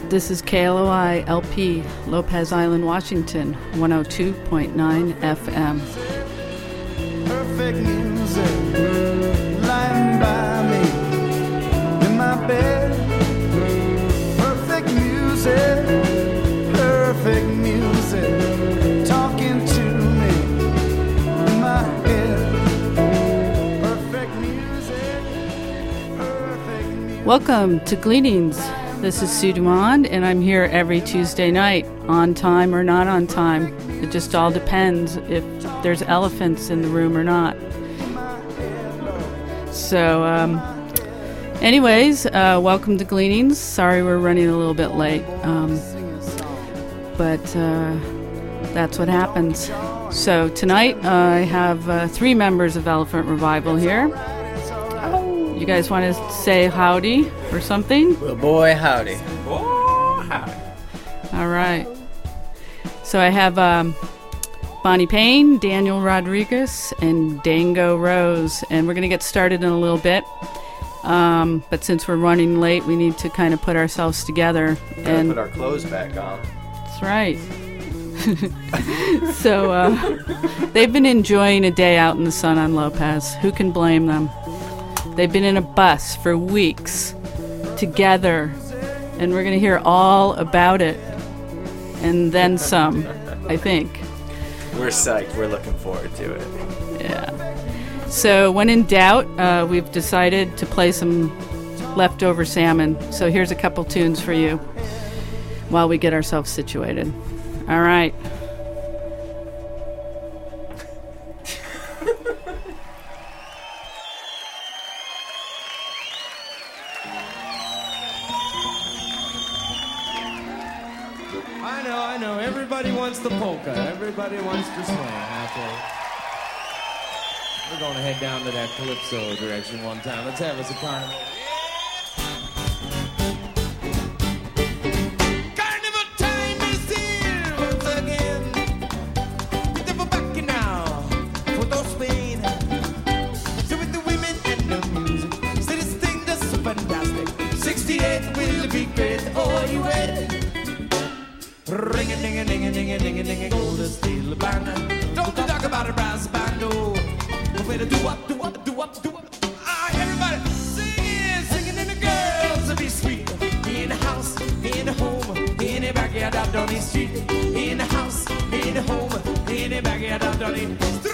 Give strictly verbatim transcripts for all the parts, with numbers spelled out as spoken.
This is K L O I L P, Lopez Island, Washington, one oh two point nine F M. Perfect music, lying by me in my bed. Perfect music, perfect music, talking to me in my head. Perfect music, perfect music. Welcome to Gleanings. This is Sue Dumond, and I'm here every Tuesday night, on time or not on time. It just all depends if there's elephants in the room or not. So, um, anyways, uh, welcome to Gleanings. Sorry we're running a little bit late, um, but uh, that's what happens. So tonight uh, I have uh, three members of Elephant Revival here. You guys want to say howdy or something? Well, boy, howdy. Oh, howdy. All right. So I have um, Bonnie Payne, Daniel Rodriguez, and Dango Rose. And we're going to get started in a little bit. Um, but since we're running late, we need to kind of put ourselves together. We're and gonna put our clothes back on. That's right. So uh, they've been enjoying a day out in the sun on Lopez. Who can blame them? They've been in a bus for weeks together, and we're going to hear all about it, and then some, I think. We're psyched. We're looking forward to it. Yeah. So when in doubt, uh, we've decided to play some leftover salmon. So here's a couple tunes for you while we get ourselves situated. All right. I know, I know. Everybody wants the polka. Everybody wants to swing out there. We're going to head down to that calypso direction one time. Let's have us a carnival. Carnival time is here once again. Never back now for those Spain. So with the women and the music, so this thing that's so fantastic. sixty-eight will be great. Oh, you ready? Ring a ding a ding a ding a ding a ding a go to steel band. Don't talk about a brass band, no. Way to do what, do what, do what, do what. Ah, everybody singing, singing in the girls to be sweet. In the house, in the home, in the backyard out on the street. In the house, in the home, in the backyard out on the street.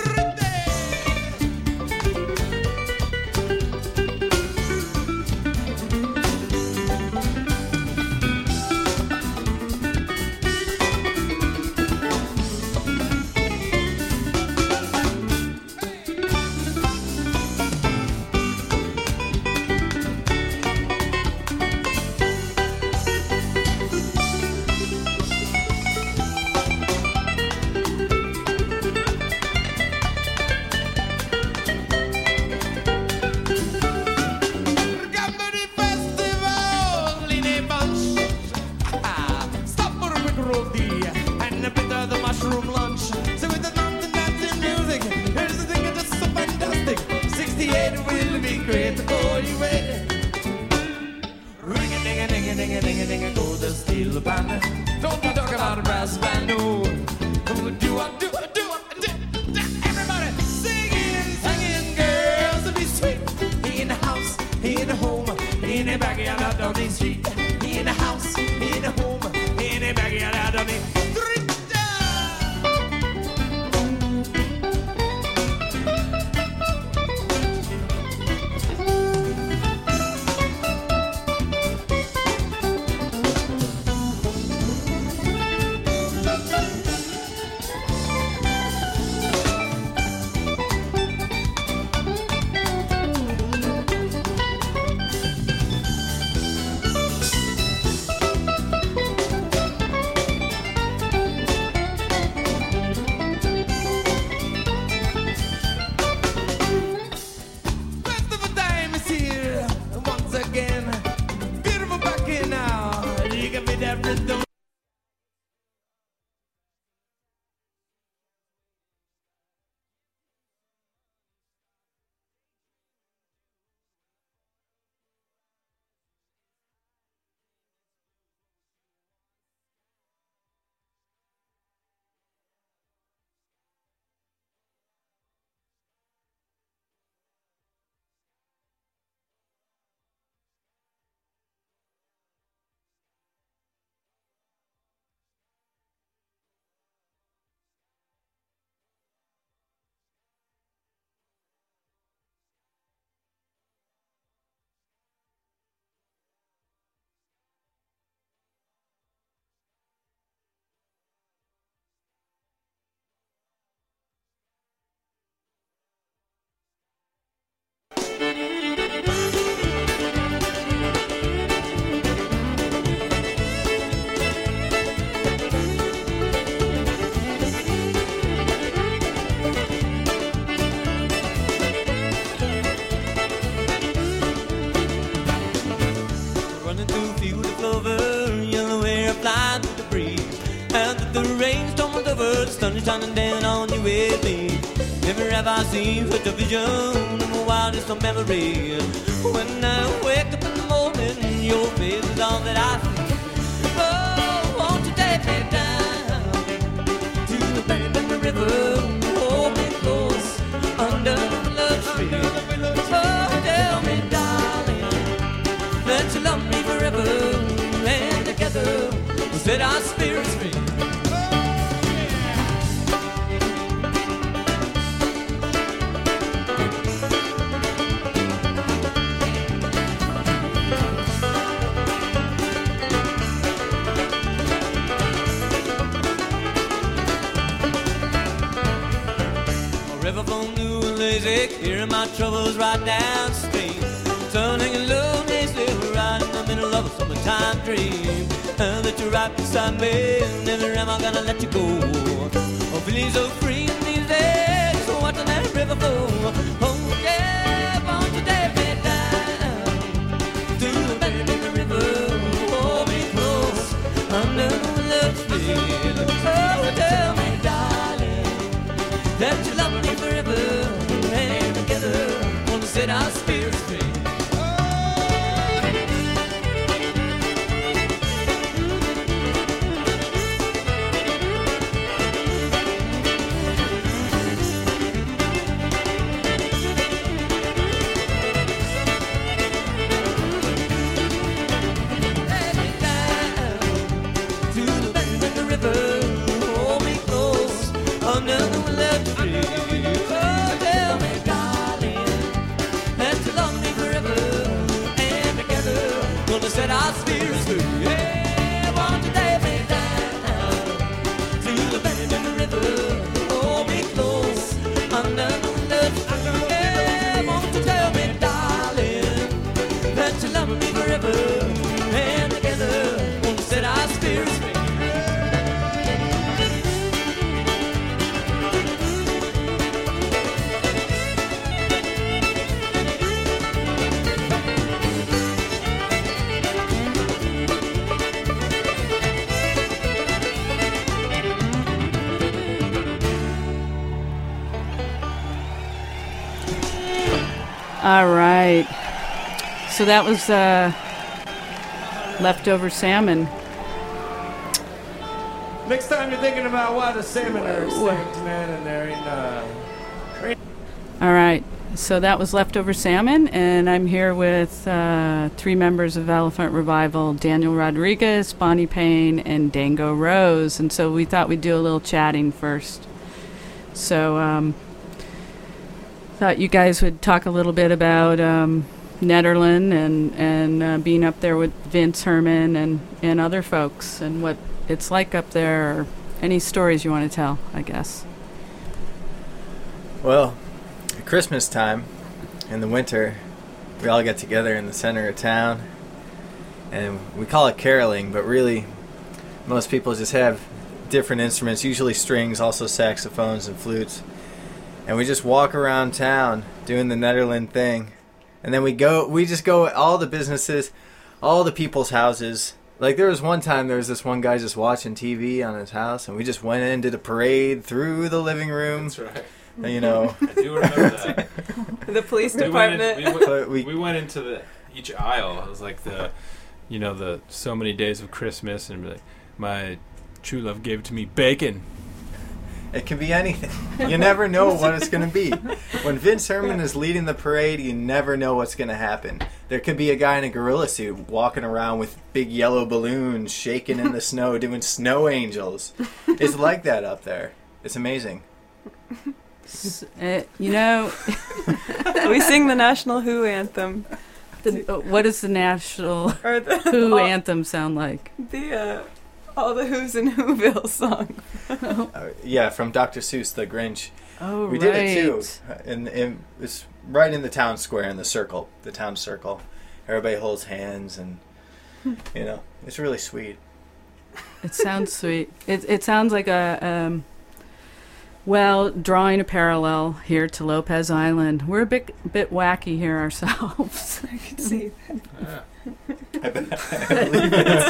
running through field of clover, yellow hair flying through the breeze. And that the rain's tumbled over, the sun is shining down on you with me. Never have I seen such a vision of the wildest of memory. When I wake up in the morning, your face is all that I see. Oh, won't you take me down to the bend in the river? Hold me close under the love tree. Oh, tell me, darling, that you love me forever, and together we'll set our spirits free. River flowing new and lazy, hearing my troubles right downstream. Turning a low, nasty, right in the middle of a summertime dream. And that you're right beside me, never am I gonna let you go. Oh, feeling so free in these days, so watching that river flow. Oh yeah, won't you take me down to the bend in the river? Hold me close under the love tree. Oh, tell me, darling, that you love me forever, and together wanna set our spirits free. Take me down to the bend in the river, hold me close under the left tree. Oh, tell me, darling, that you love me forever, and together gonna set our spirits free. Yeah, won't you take me down to the bend in the river? Hold me close under the left tree. Yeah, won't you tell me, darling, that you love me forever, and together gonna set our spirits free. All right. So that was uh, leftover salmon. Next time you're thinking about why the salmon are extinct, man, and there ain't uh, All right. So that was leftover salmon, and I'm here with uh, three members of Elephant Revival: Daniel Rodriguez, Bonnie Payne, and Dango Rose. And so we thought we'd do a little chatting first. So um, thought you guys would talk a little bit about um, Nederland and and uh, being up there with Vince Herman and and other folks, and what it's like up there, or any stories you want to tell, I guess. Well, at Christmas time in the winter, we all get together in the center of town, and we call it caroling, but really most people just have different instruments, usually strings, also saxophones and flutes, and we just walk around town doing the Nederland thing. And then we go, we just go at all the businesses, all the people's houses. Like, there was one time, there was this one guy just watching T V on his house, and we just went in, did a parade through the living room. That's right. And, you know. I do remember that. The police We went, in, department. we, But went, we- we went into the each aisle. It was like the, you know, the so many days of Christmas, and be like, my true love gave it to me bacon. It can be anything. You never know what it's going to be. When Vince Herman is leading the parade, you never know what's going to happen. There could be a guy in a gorilla suit walking around with big yellow balloons shaking in the snow, doing snow angels. It's like that up there. It's amazing. S- uh, you know, We sing the national Who anthem. the, uh, what does the national Or the Who all, anthem sound like? The uh, all the Who's in Whoville song. Uh, yeah, from Doctor Seuss, The Grinch. Oh, We right. did it too. And, and it's right in the town square, in the circle, the town circle. Everybody holds hands, and, you know, it's really sweet. It sounds sweet. It it sounds like a um, well, drawing a parallel here to Lopez Island. We're a bit bit wacky here ourselves. I could see that. Yeah. I, I believe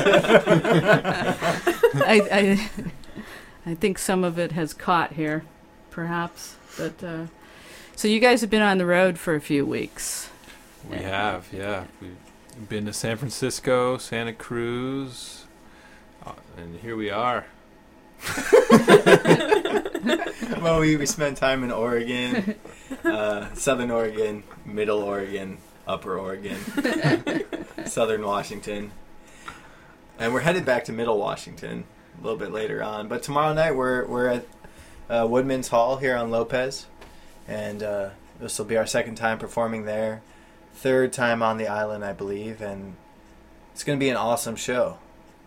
it's. I, I, I think some of it has caught here, perhaps. But uh, so you guys have been on the road for a few weeks. We have, yeah. We've been to San Francisco, Santa Cruz, uh, and here we are. Well, we, we spent time in Oregon, uh, Southern Oregon, Middle Oregon, Upper Oregon, Southern Washington. And we're headed back to Middle Washington a little bit later on. But tomorrow night we're we're at uh, Woodman's Hall here on Lopez. And uh, this will be our second time performing there. Third time on the island, I believe. And it's going to be an awesome show.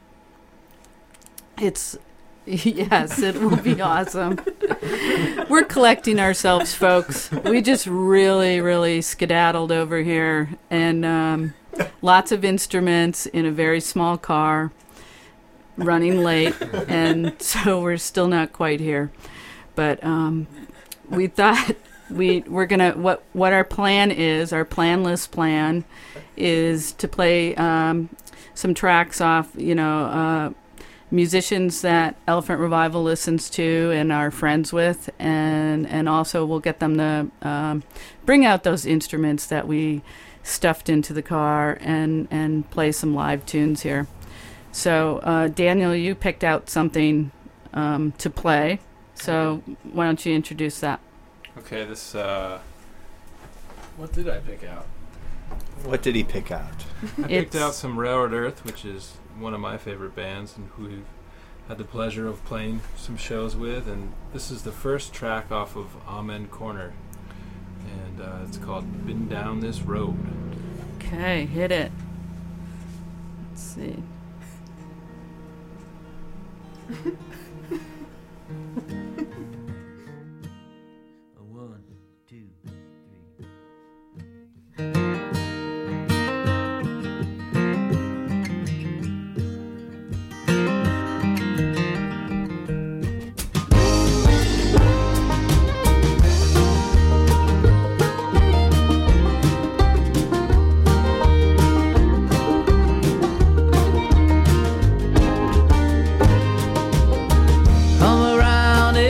It's, yes, it will be awesome. We're collecting ourselves, folks. We just really, really skedaddled over here. And um, lots of instruments in a very small car, running late. And so we're still not quite here. But um, we thought we, we're going to, what, what our plan is, our planless plan, is to play um, some tracks off, you know, uh, musicians that Elephant Revival listens to and are friends with, and and also we'll get them to um, bring out those instruments that we stuffed into the car and and play some live tunes here. So uh, Daniel, you picked out something um, to play, so why don't you introduce that? Okay, this, uh, what did I pick out? What did he pick out? I picked It's- out some Railroad Earth, which is one of my favorite bands and who we've had the pleasure of playing some shows with. And this is the first track off of Amen Corner. And uh, it's called Been Down This Road. Okay, hit it. Let's see. One, two, three. Come around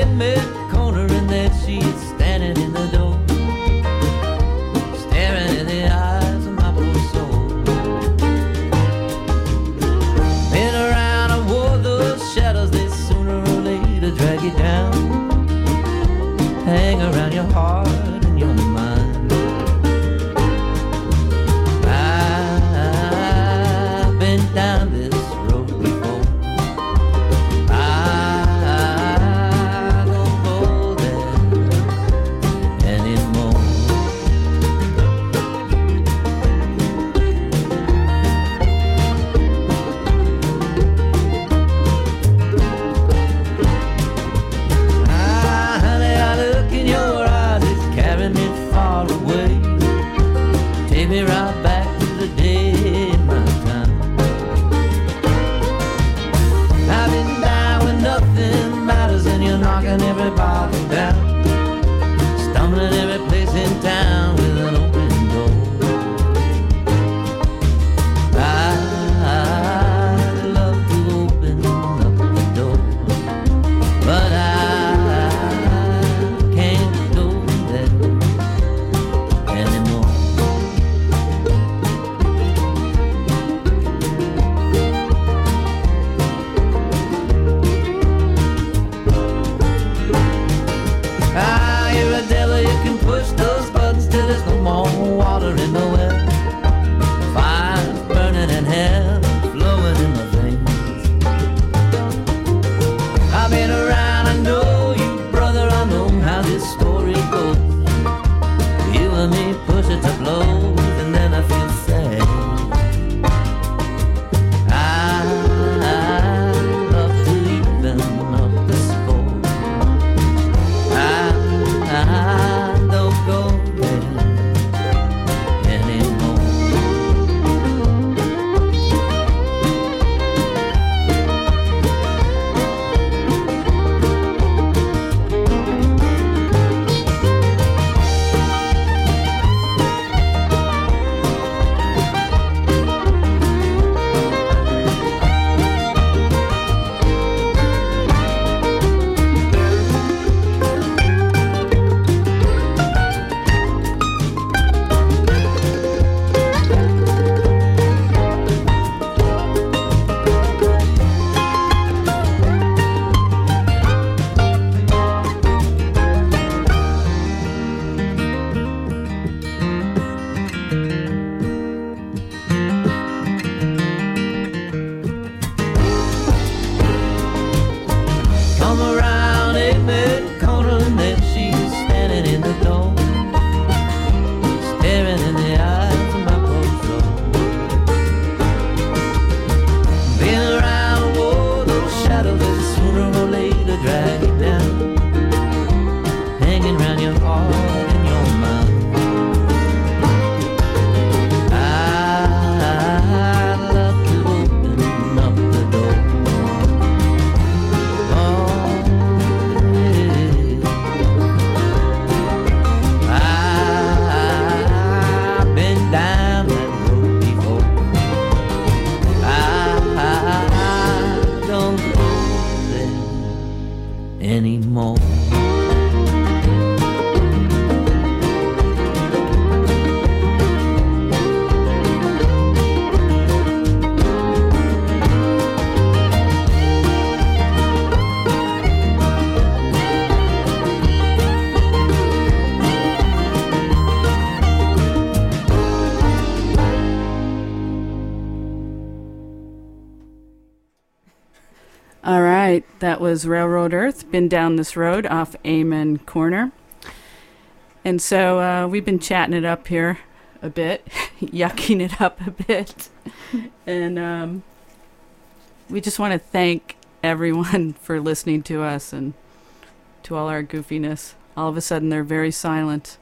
right, that was Railroad Earth, Been Down This Road off Amen Corner. And so uh, we've been chatting it up here a bit, yucking it up a bit. And um, we just want to thank everyone for listening to us and to all our goofiness. All of a sudden, they're very silent.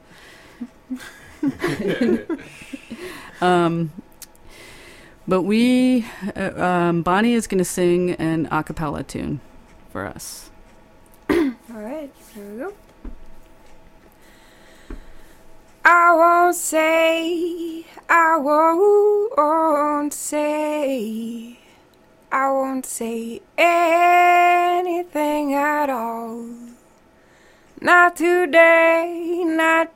um, but we, uh, um, Bonnie is going to sing an a cappella tune for us. All right, here we go. I won't say, I won't say, I won't say anything at all. Not today, not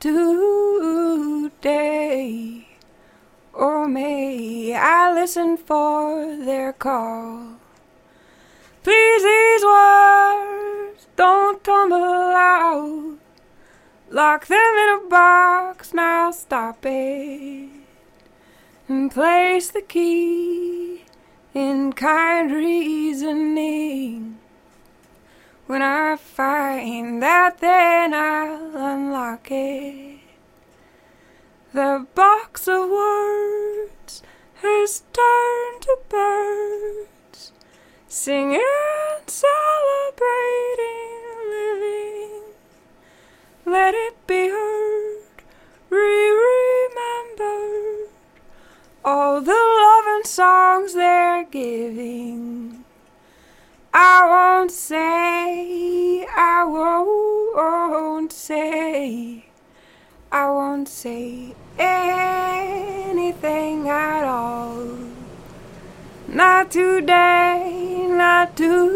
today. Or may I listen for their call. Please, these words don't tumble out. Lock them in a box, now stop it. And place the key in kind reasoning. When I find that, then I'll unlock it. The box of words has turned to birds, singing, celebrating, living. Let it be heard, re-remembered, all the love and songs they're giving. I won't say, I won't say, I won't say anything at all. Not today, not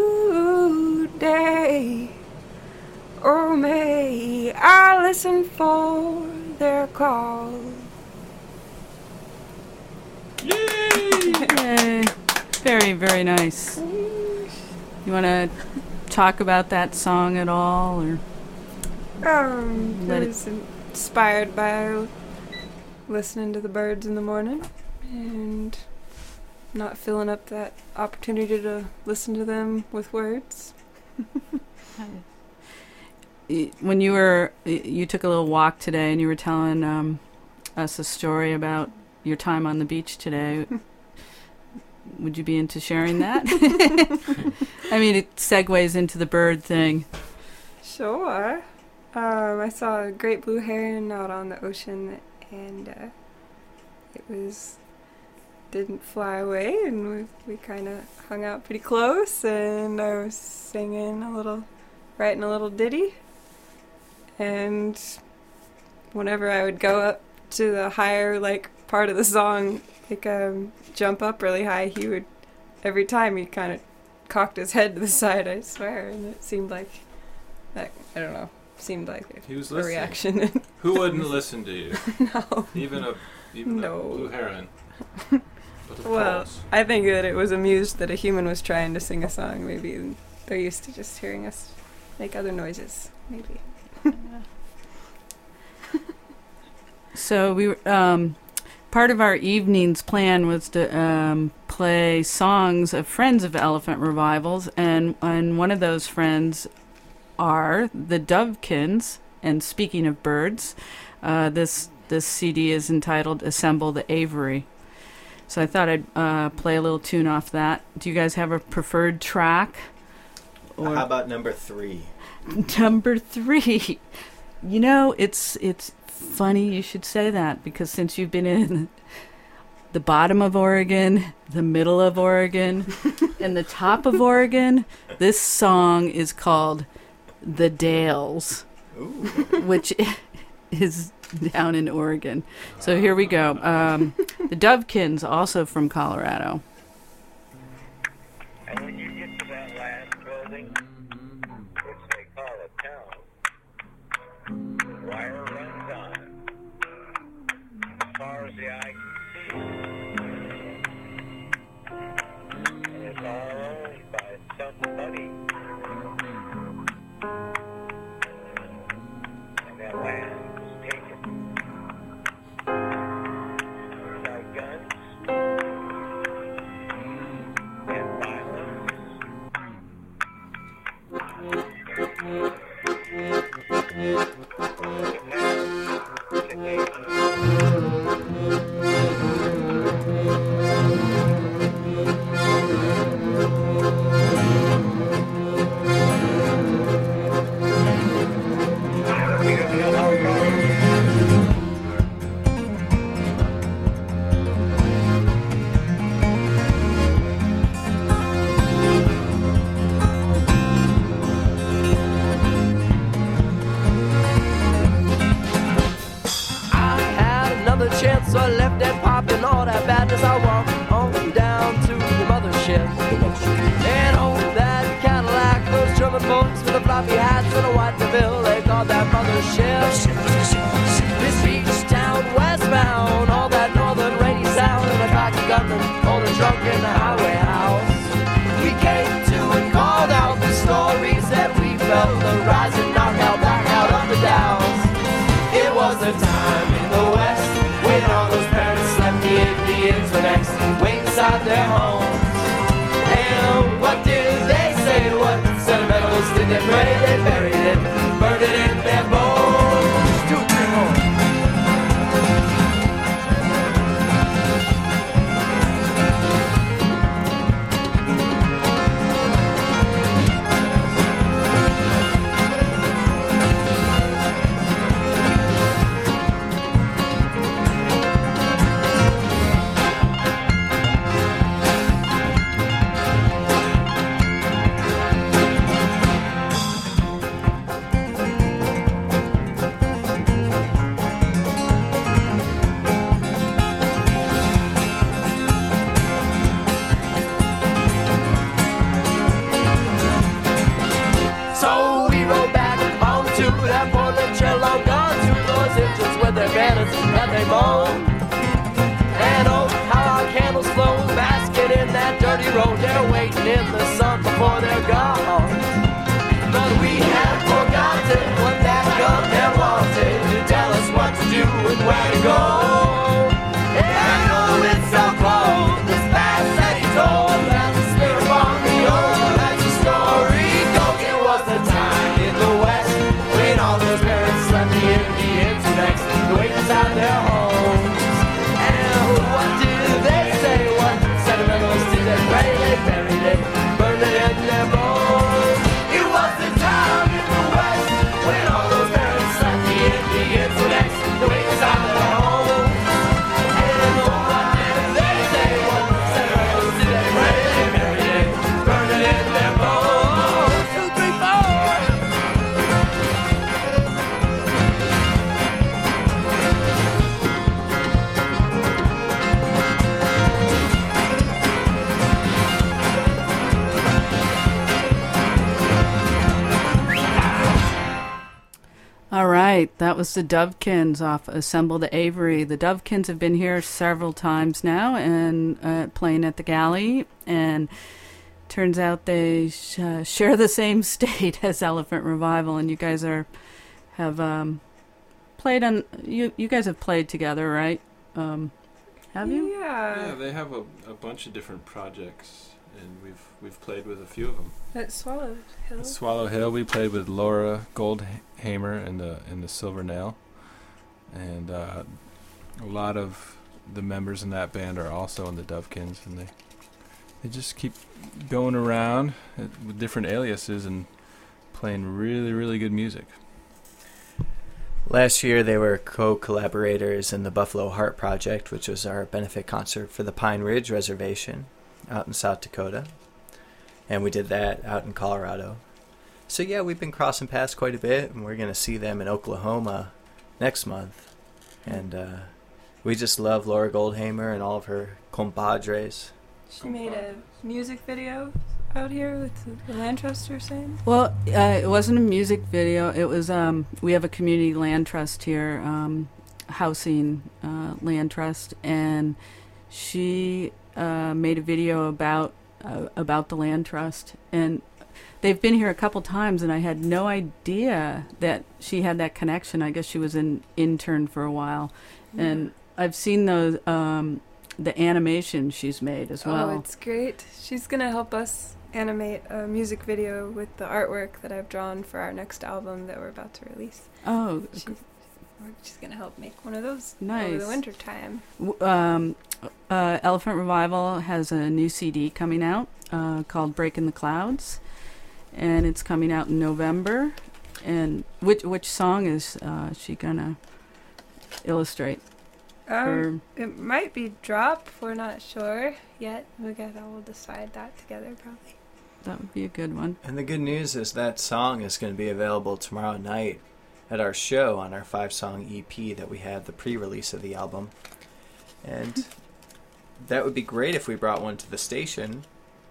today. Or may I listen for their call. Yay! Very, very nice. You want to talk about that song at all, or Um, Let it it- was inspired by listening to the birds in the morning and not filling up that opportunity to listen to them with words. Y- when you were y- you took a little walk today and you were telling um, us a story about your time on the beach today? Would you be into sharing that? I mean, it segues into the bird thing. Sure. Um, I saw a great blue heron out on the ocean, and uh, it was didn't fly away, and we, we kind of hung out pretty close, and I was singing a little, writing a little ditty, and whenever I would go up to the higher, like, part of the song, like, um, jump up really high, he would, every time he kind of cocked his head to the side, I swear, and it seemed like, that, I don't know, seemed like a, He was a listening. reaction. Who wouldn't listen to you? No. Even a even No. a blue heron. But of Well, course. I think that it was amused that a human was trying to sing a song. Maybe they're used to just hearing us make other noises. Maybe. So we were, um, part of our evening's plan was to um, play songs of friends of Elephant Revivals, and and one of those friends are the Dovekins. And speaking of birds, uh, this this C D is entitled "Assemble the Aviary." So I thought I'd uh, play a little tune off that. Do you guys have a preferred track? How about number three? Number three. You know, it's it's funny you should say that, because since you've been in the bottom of Oregon, the middle of Oregon, and the top of Oregon, this song is called The Dales, Ooh. which is down in Oregon. So here we go. Um, the Dovekins, also from Colorado. And when you get to that last building, which they call a town, the wire runs on as far as the eye can see. And it's all owned by somebody. And that land was taken. Without guns and violence. in. And oh, that Cadillac, those German folks with the floppy hats and a white DeVille, they called that mothership. This beach town westbound, all that northern rainy sound, and a cocky gunman holding drunk in the highway house. We came to and called out the stories that we felt, the rising knockout, blackout of the Downs. It was a time in the West when all those parents left the Indians the next way inside their homes. And what did they say? What sentimentals did they pray? They buried it, burned it in their bones. Two, three more. So we rode back home to that Portland trail long gone to those engines with their banners and they moan. And oh, how our candles flow, basking in that dirty road. They're waiting in the sun before they're gone. But we had forgotten what that gunman wanted to tell us what to do and where to go. And oh, it's so cold, this past that he told, that's a smear upon the old, that's a story goes. It was the time in the West when all those parents left the Indians next to wait inside their homes. And what did they say? What sentimentals did they pray? They buried it, burned it in their bones. It was the time in the West when all those parents left the Indians next to wait inside their homes. And what did they say? What sentimentals did they pray? They buried it, burned it in their bones. Two, three, four. All right, that was the Dovekins off Assemble the Avery. The Dovekins have been here several times now and uh, playing at the Galley, and turns out they sh- uh, share the same state as Elephant Revival, and you guys are have um, played on. You you guys have played together, right? Um, have you? Yeah. Yeah, they have a, a bunch of different projects, and we've we've played with a few of them. At Swallow Hill. At Swallow Hill, we played with Laura Goldhamer and the and the Silver Nail, and uh, a lot of the members in that band are also in the Dovekins, and they they just keep going around with different aliases and playing really really good music. Last year, they were co-collaborators in the Buffalo Heart Project, which was our benefit concert for the Pine Ridge Reservation out in South Dakota. And we did that out in Colorado. So yeah, we've been crossing paths quite a bit, and we're going to see them in Oklahoma next month. And uh, we just love Laura Goldhamer and all of her compadres. She made a music video out here with the land trust, you're saying? Well, uh, it wasn't a music video. It was, um, we have a community land trust here, um, housing uh, land trust, and she uh, made a video about uh, about the land trust. And they've been here a couple times, and I had no idea that she had that connection. I guess she was an intern for a while. Mm. And I've seen those, um, the animation she's made as well. Oh, it's great. She's going to help us animate a music video with the artwork that I've drawn for our next album that we're about to release. Oh, She's, she's going to help make one of those nice. over the winter time. W- Um, uh, Elephant Revival has a new C D coming out uh, called Breaking the Clouds, and it's coming out in November. And which which song is uh, she gonna illustrate? Um, it might be Drop. We're not sure yet. We gotta we'll decide that together probably. That would be a good one. And the good news is that song is going to be available tomorrow night at our show on our five-song E P that we have, the pre-release of the album. And that would be great if we brought one to the station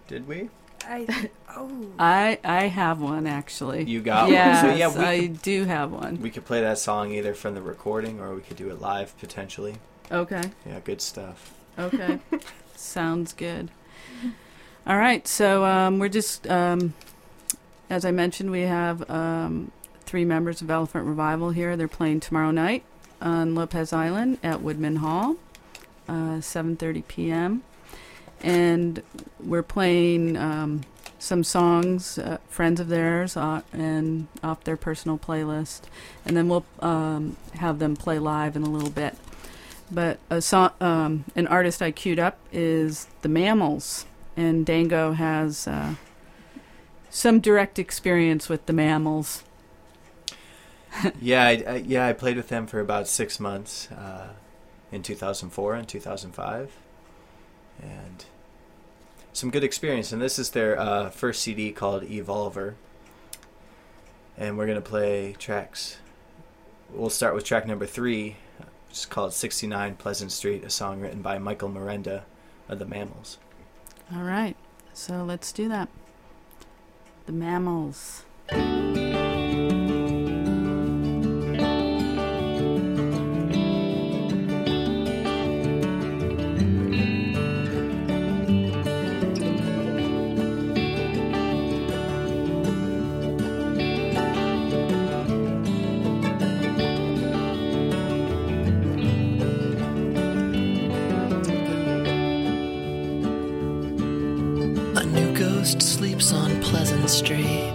Did we? I oh I I have one actually. You got yes, one. So yeah, we I could, do have one. we could play that song either from the recording or we could do it live potentially. Okay. Yeah, good stuff. Okay. Sounds good. All right. So um, we're just, um, as I mentioned, we have um, three members of Elephant Revival here. They're playing tomorrow night on Lopez Island at Woodman Hall, uh, seven thirty p.m. And we're playing um, some songs, uh, friends of theirs, uh, and off their personal playlist. And then we'll um, have them play live in a little bit. But a song, um, an artist I queued up is the Mammals, and Dango has uh, some direct experience with the Mammals. yeah, I, I, yeah, I played with them for about six months uh, in two thousand four and two thousand five, and some good experience. And this is their uh, first C D called Evolver, and we're gonna play tracks. We'll start with track number three. It's called sixty-nine Pleasant Street, a song written by Michael Miranda of the Mammals. All right, so let's do that. The Mammals. Sleeps on Pleasant Street,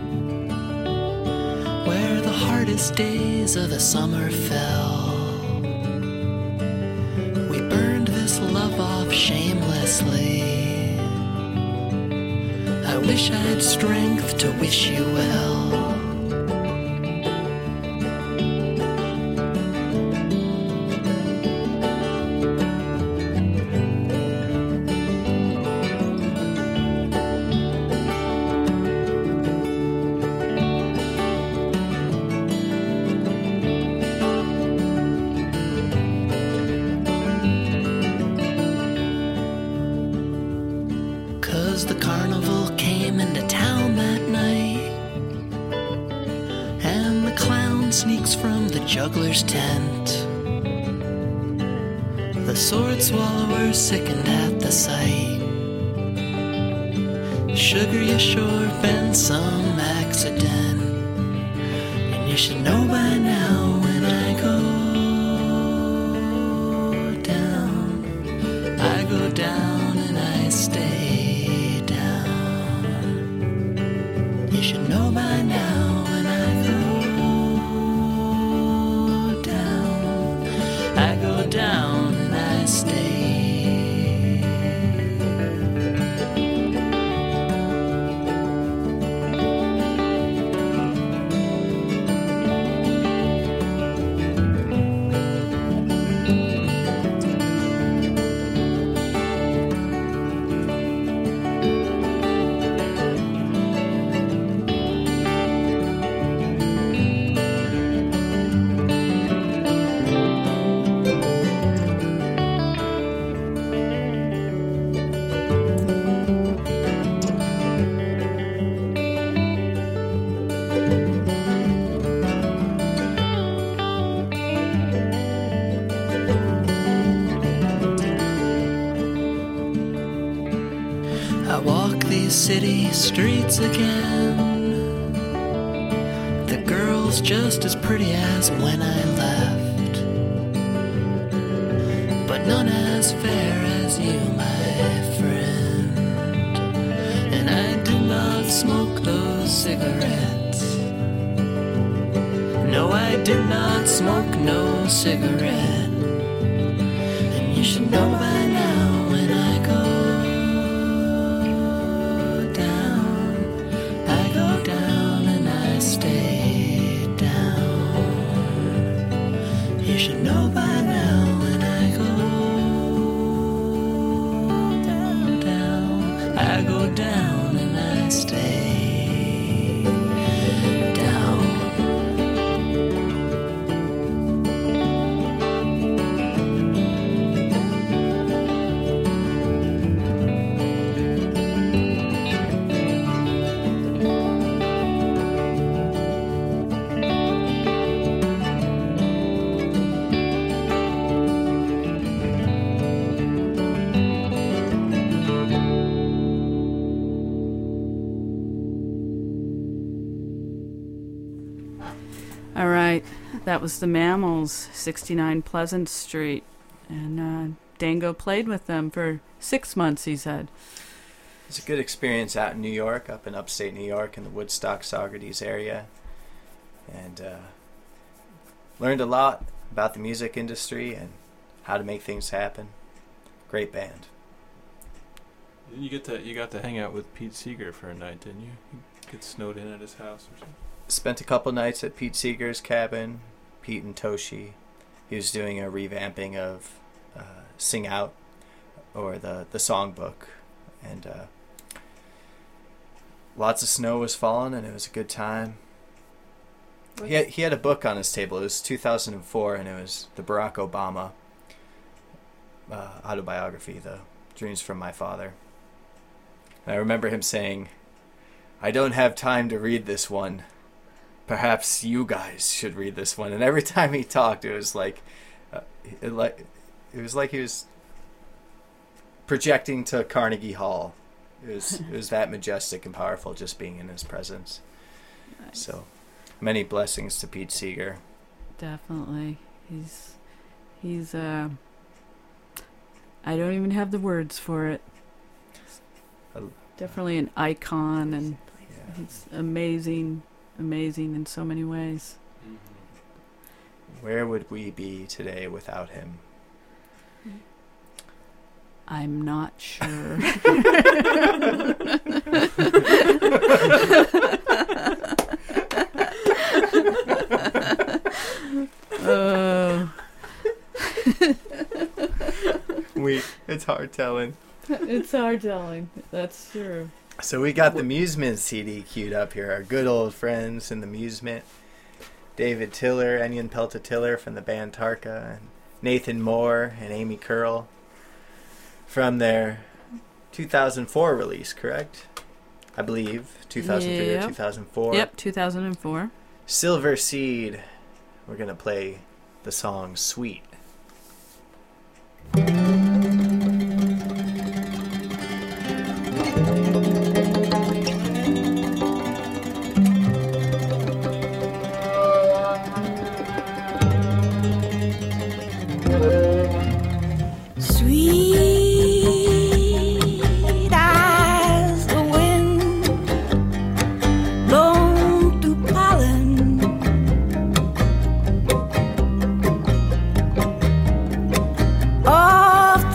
where the hardest days of the summer fell. We burned this love off shamelessly. I wish I'd strength to wish you well. Juggler's tent. The sword swallower sickened at the sight. Sugar, you sure been some accident, and you should know by now when I go down, I go down and I stay down. You should know by now when I go down and I stay. City streets again. The girl's just as pretty as when I left, but none as fair as you, my friend. And I do not smoke those cigarettes. No, I do not smoke no cigarette. And you should know by now when I go stay down. You should know by now when I go down, down. I go down and I stay down. All right, that was the Mammals, sixty-nine Pleasant Street, and uh, Dango played with them for six months, he said. It's a good experience out in New York, up in upstate New York in the Woodstock, Saugerties area, and uh, learned a lot about the music industry and how to make things happen. Great band. You get to you got to hang out with Pete Seeger for a night, didn't you? You get snowed in at his house or something. Spent a couple nights at Pete Seeger's cabin. Pete and Toshi. He was doing a revamping of uh, Sing Out, or the the songbook, and uh, lots of snow was falling, and it was a good time. He had, he had a book on his table. It was two thousand four, and it was the Barack Obama uh, autobiography, The Dreams from My Father. And I remember him saying, "I don't have time to read this one. Perhaps you guys should read this one." And every time he talked, it was like, uh, it like, it was like he was projecting to Carnegie Hall. It was it was that majestic and powerful just being in his presence. Nice. So, many blessings to Pete Seeger. Definitely, he's he's. Uh, I don't even have the words for it. Uh, Definitely an icon, and yeah. He's amazing. Amazing in so many ways. Where would we be today without him? I'm not sure. uh. we it's hard telling. It's hard telling. That's true. So we got the Musement C D queued up here. Our good old friends in the Musement. David Tiller, Enion Pelta Tiller from the band Tarka, and Nathan Moore and Amy Curl from their two thousand four release, correct? I believe. two thousand three yep. or two thousand four. Yep, two thousand four. Silver Seed. We're going to play the song Sweet. Off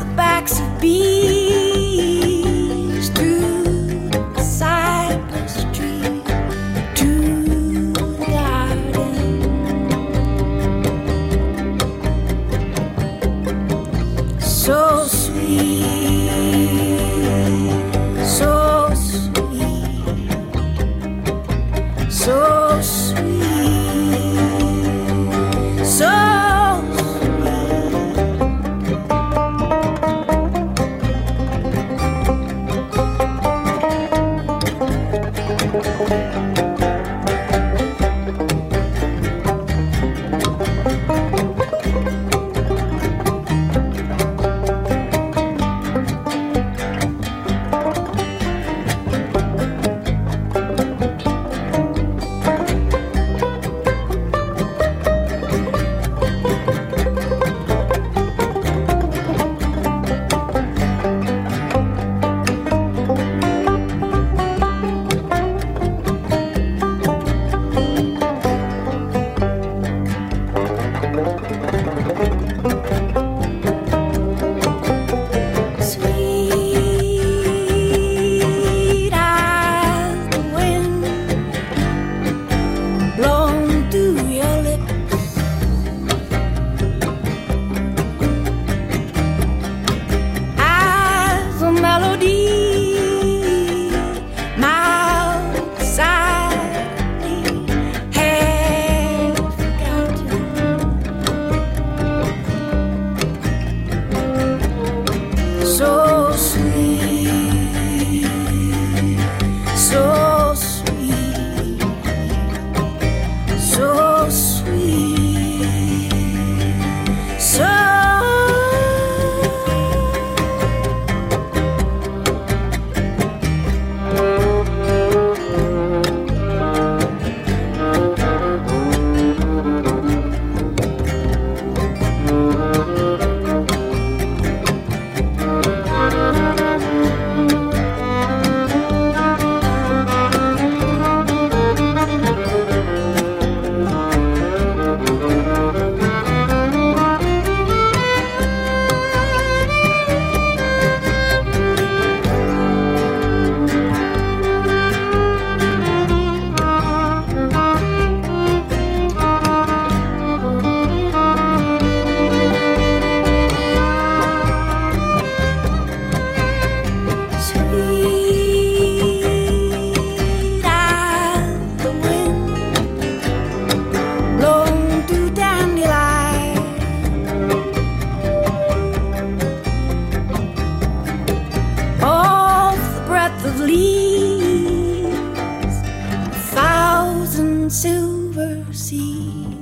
leaves, a thousand silver seas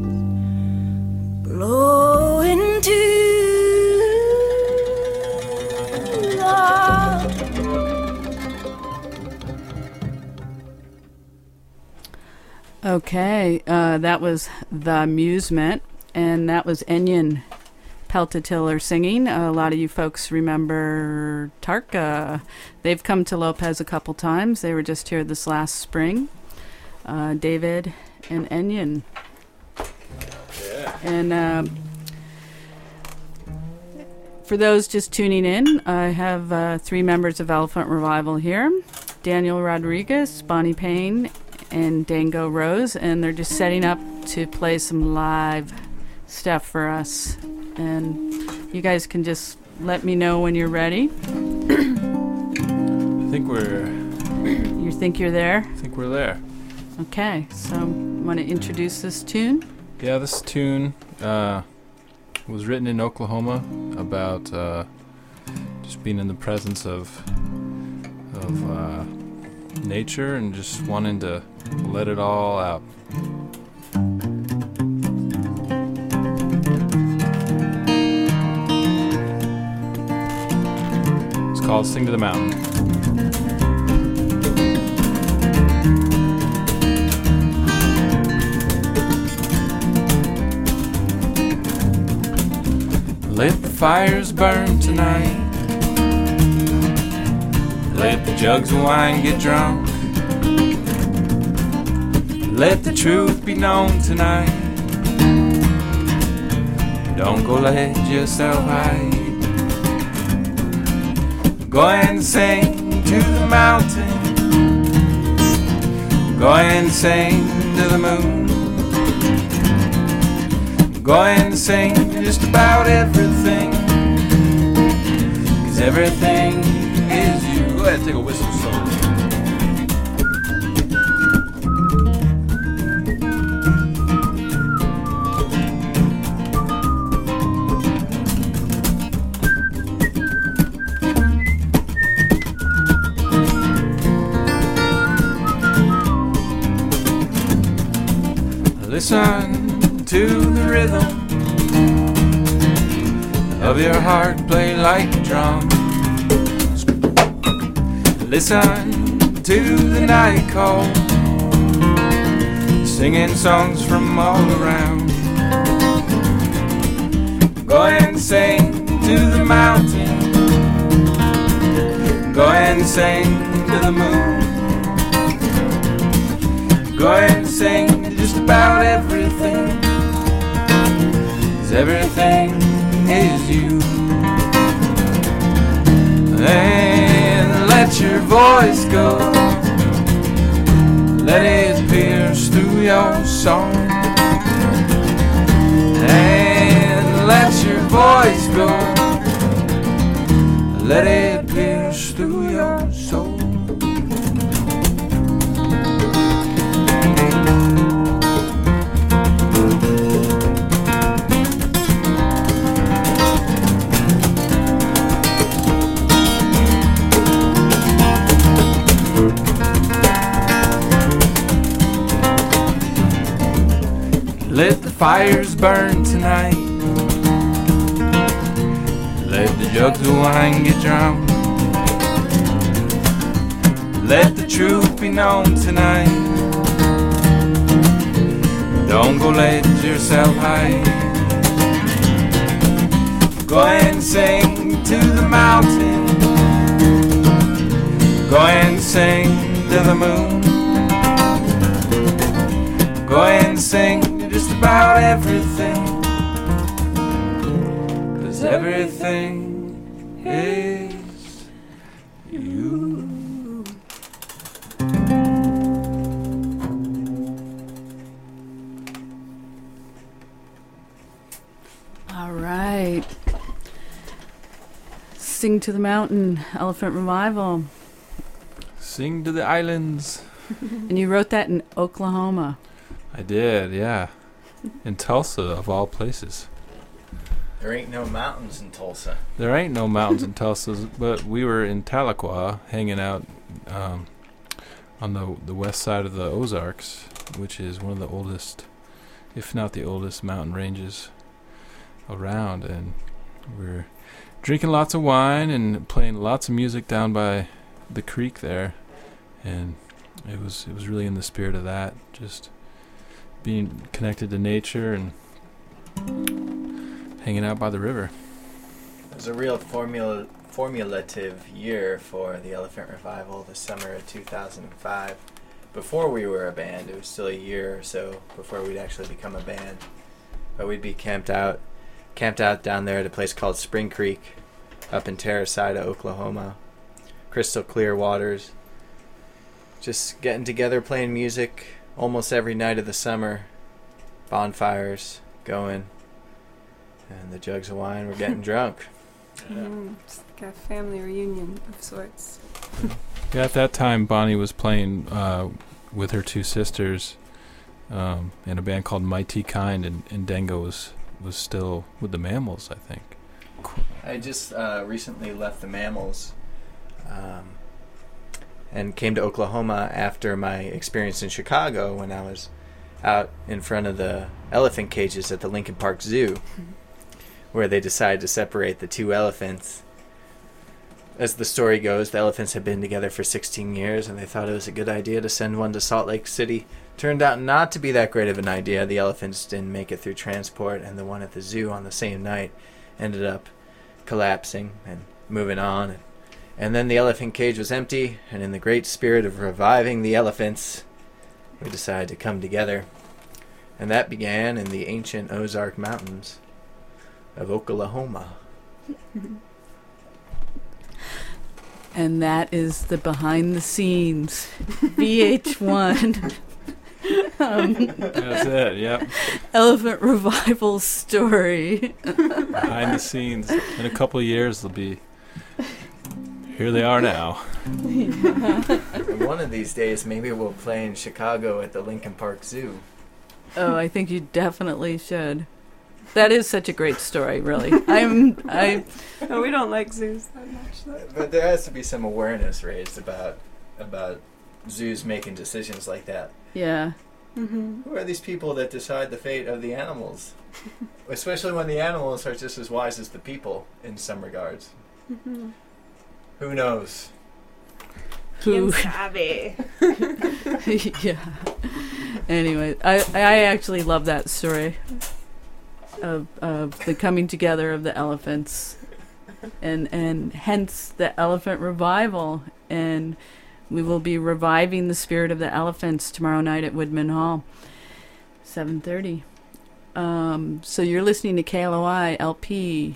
blowing to Okay, uh, that was The Amusement, and that was Enyon Peltitiller singing. Uh, a lot of you folks remember Tarka. They've come to Lopez a couple times. They were just here this last spring. Uh, David and Enyon. Yeah. And um, for those just tuning in, I have uh, three members of Elephant Revival here. Daniel Rodriguez, Bonnie Payne, and Dango Rose, and they're just setting up to play some live stuff for us. And you guys can just let me know when you're ready. I think we're... You think you're there? I think we're there. Okay, so want to introduce this tune? Yeah, this tune uh, was written in Oklahoma about uh, just being in the presence of of uh, nature and just wanting to let it all out. It's called Sing to the Mountain. Let the fires burn tonight. Let the jugs of wine get drunk. Let the truth be known tonight. Don't go let yourself hide. Go and sing to the mountain. Go and sing to the moon. Go and sing just about everything, 'cause everything is you. Go ahead and take a whistle solo. Listen to the rhythm of your heart play like a drum. Listen to the night call, singing songs from all around. Go and sing to the mountain. Go and sing to the moon. Go and sing just about everything, 'cause everything is you. And let your voice go. Let it pierce through your song. And let your voice go. Let it pierce through your soul. Let the fires burn tonight. Let the jugs of wine get drunk. Let the truth be known tonight. Don't go let yourself hide. Go and sing to the mountain. Go and sing to the moon. Go and sing just about everything, 'cause everything is you. All right. Sing to the Mountain, Elephant Revival. Sing to the islands. And you wrote that in Oklahoma. I did, yeah. In Tulsa, of all places. There ain't no mountains in Tulsa. There ain't no mountains in Tulsa, but we were in Tahlequah hanging out um, on the the west side of the Ozarks, which is one of the oldest, if not the oldest, mountain ranges around. And we're drinking lots of wine and playing lots of music down by the creek there, and it was it was really in the spirit of that, just being connected to nature and hanging out by the river. It was a real formula formulative year for the Elephant Revival this summer of two thousand five. Before we were a band, it was still a year or so before we'd actually become a band. But we'd be camped out, camped out down there at a place called Spring Creek, up in Terracida, Oklahoma. Crystal clear waters. Just getting together, playing music almost every night of the summer. Bonfires going, and the jugs of wine were getting drunk. Yeah. Mm, it's like a family reunion of sorts. Yeah, at that time, Bonnie was playing uh, with her two sisters um, in a band called Mighty Kind, and, and Dango was, was still with the Mammals, I think. I just uh, recently left the Mammals um, and came to Oklahoma after my experience in Chicago when I was out in front of the elephant cages at the Lincoln Park Zoo, where they decided to separate the two elephants. As the story goes, the elephants had been together for sixteen years, and they thought it was a good idea to send one to Salt Lake City. Turned out not to be that great of an idea. The elephants didn't make it through transport, and the one at the zoo on the same night ended up collapsing and moving on. And then the elephant cage was empty, and in the great spirit of reviving the elephants, we decided to come together. And that began in the ancient Ozark Mountains of Oklahoma. And that is the behind the scenes V H one um, That's it, yep. Elephant Revival story. Behind the scenes. In a couple of years, they'll be... Here they are now. And one of these days, maybe we'll play in Chicago at the Lincoln Park Zoo. Oh, I think you definitely should. That is such a great story, really. I'm, I. No, we don't like zoos that much. Though. But there has to be some awareness raised about about zoos making decisions like that. Yeah. Mm-hmm. Who are these people that decide the fate of the animals? Especially when the animals are just as wise as the people in some regards. Mm-hmm. Who knows? Who? Savvy. Yeah. Anyway, I I actually love that story of of the coming together of the elephants, and and hence the Elephant Revival. And we will be reviving the spirit of the elephants tomorrow night at Woodman Hall, seven thirty. Um, so you're listening to K L O I L P,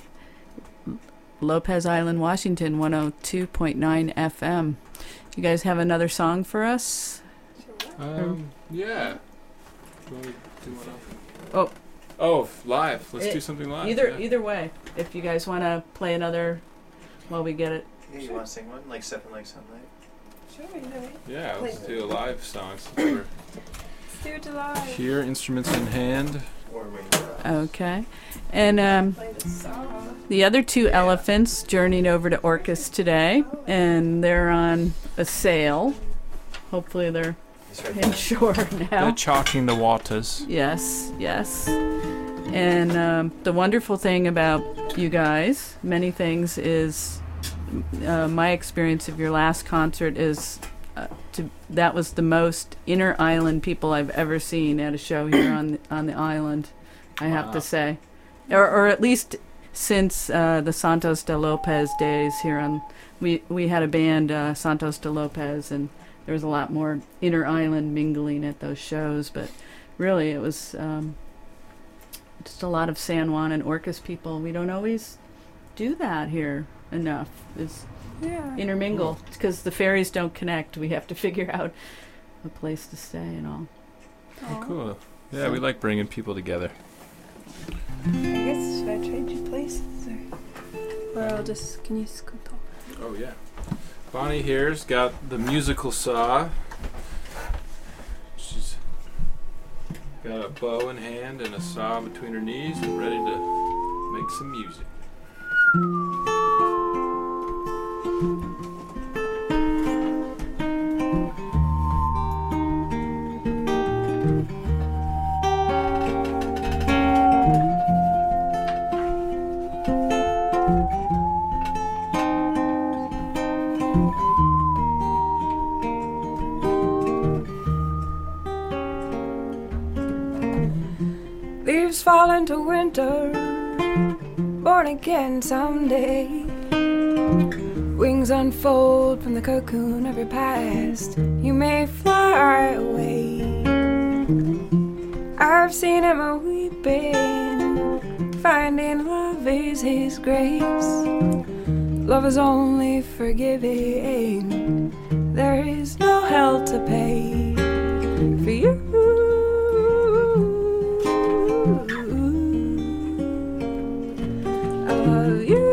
Lopez Island, Washington, one oh two point nine F M. You guys have another song for us? Um, yeah. Do you want to do one Oh. Oh, live. Let's It- do something live. Either yeah. either way, if you guys want to play another while we get it. Yeah, you want to sing one? Like Seven Like Sunlight? Sure, we know it. Yeah, let's Play- do a live song. Since we're Let's do it live. here, instruments in hand. Or when Okay. And um, Play the song. the other two elephants journeyed over to Orcas today, and they're on a sail. Hopefully they're inshore They're now. chalking the waters. Yes, yes. And um, the wonderful thing about you guys, many things, is uh, my experience of your last concert is uh, to that was the most inner island people I've ever seen at a show here on the, on the island. I have Wow. to say, or or at least since uh, the Santos de Lopez days here on. We we had a band, uh, Santos de Lopez, and there was a lot more inner island mingling at those shows, but really it was um, just a lot of San Juan and Orcas people. We don't always do that here enough. Is Yeah. intermingle because the ferries don't connect. We have to figure out a place to stay and all. Aw. Cool. Yeah, we like bringing people together. I guess should I trade you places or, or I'll just can you scoot off? Oh, yeah. Bonnie here's got the musical saw. She's got a bow in hand and a saw between her knees and ready to make some music. Leaves fall into winter, born again someday. Wings unfold from the cocoon of your past. You may fly away. I've seen him a weeping, finding love is his grace. Love is only forgiving. There is no hell to pay for you. I love you.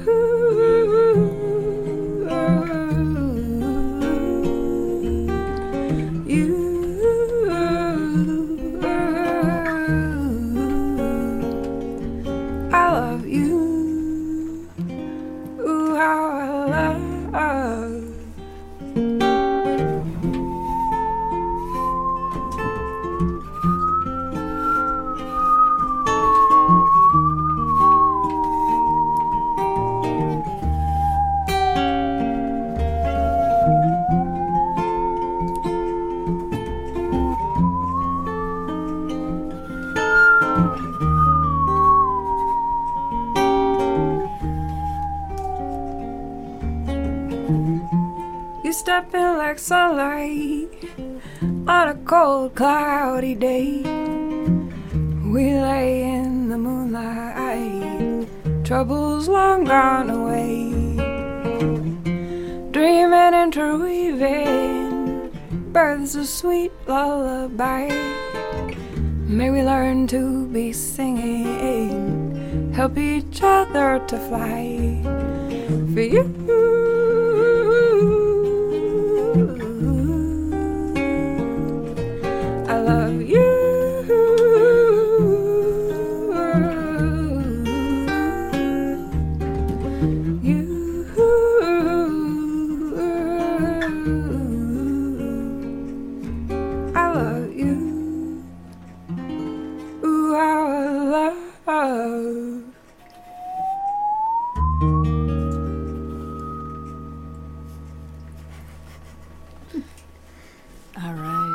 Step in like sunlight on a cold, cloudy day. We lay in the moonlight, troubles long gone away. Dreaming, interweaving, birds a sweet lullaby. May we learn to be singing, help each other to fly. For you. I love you. You. I love you. Ooh, I love. All right.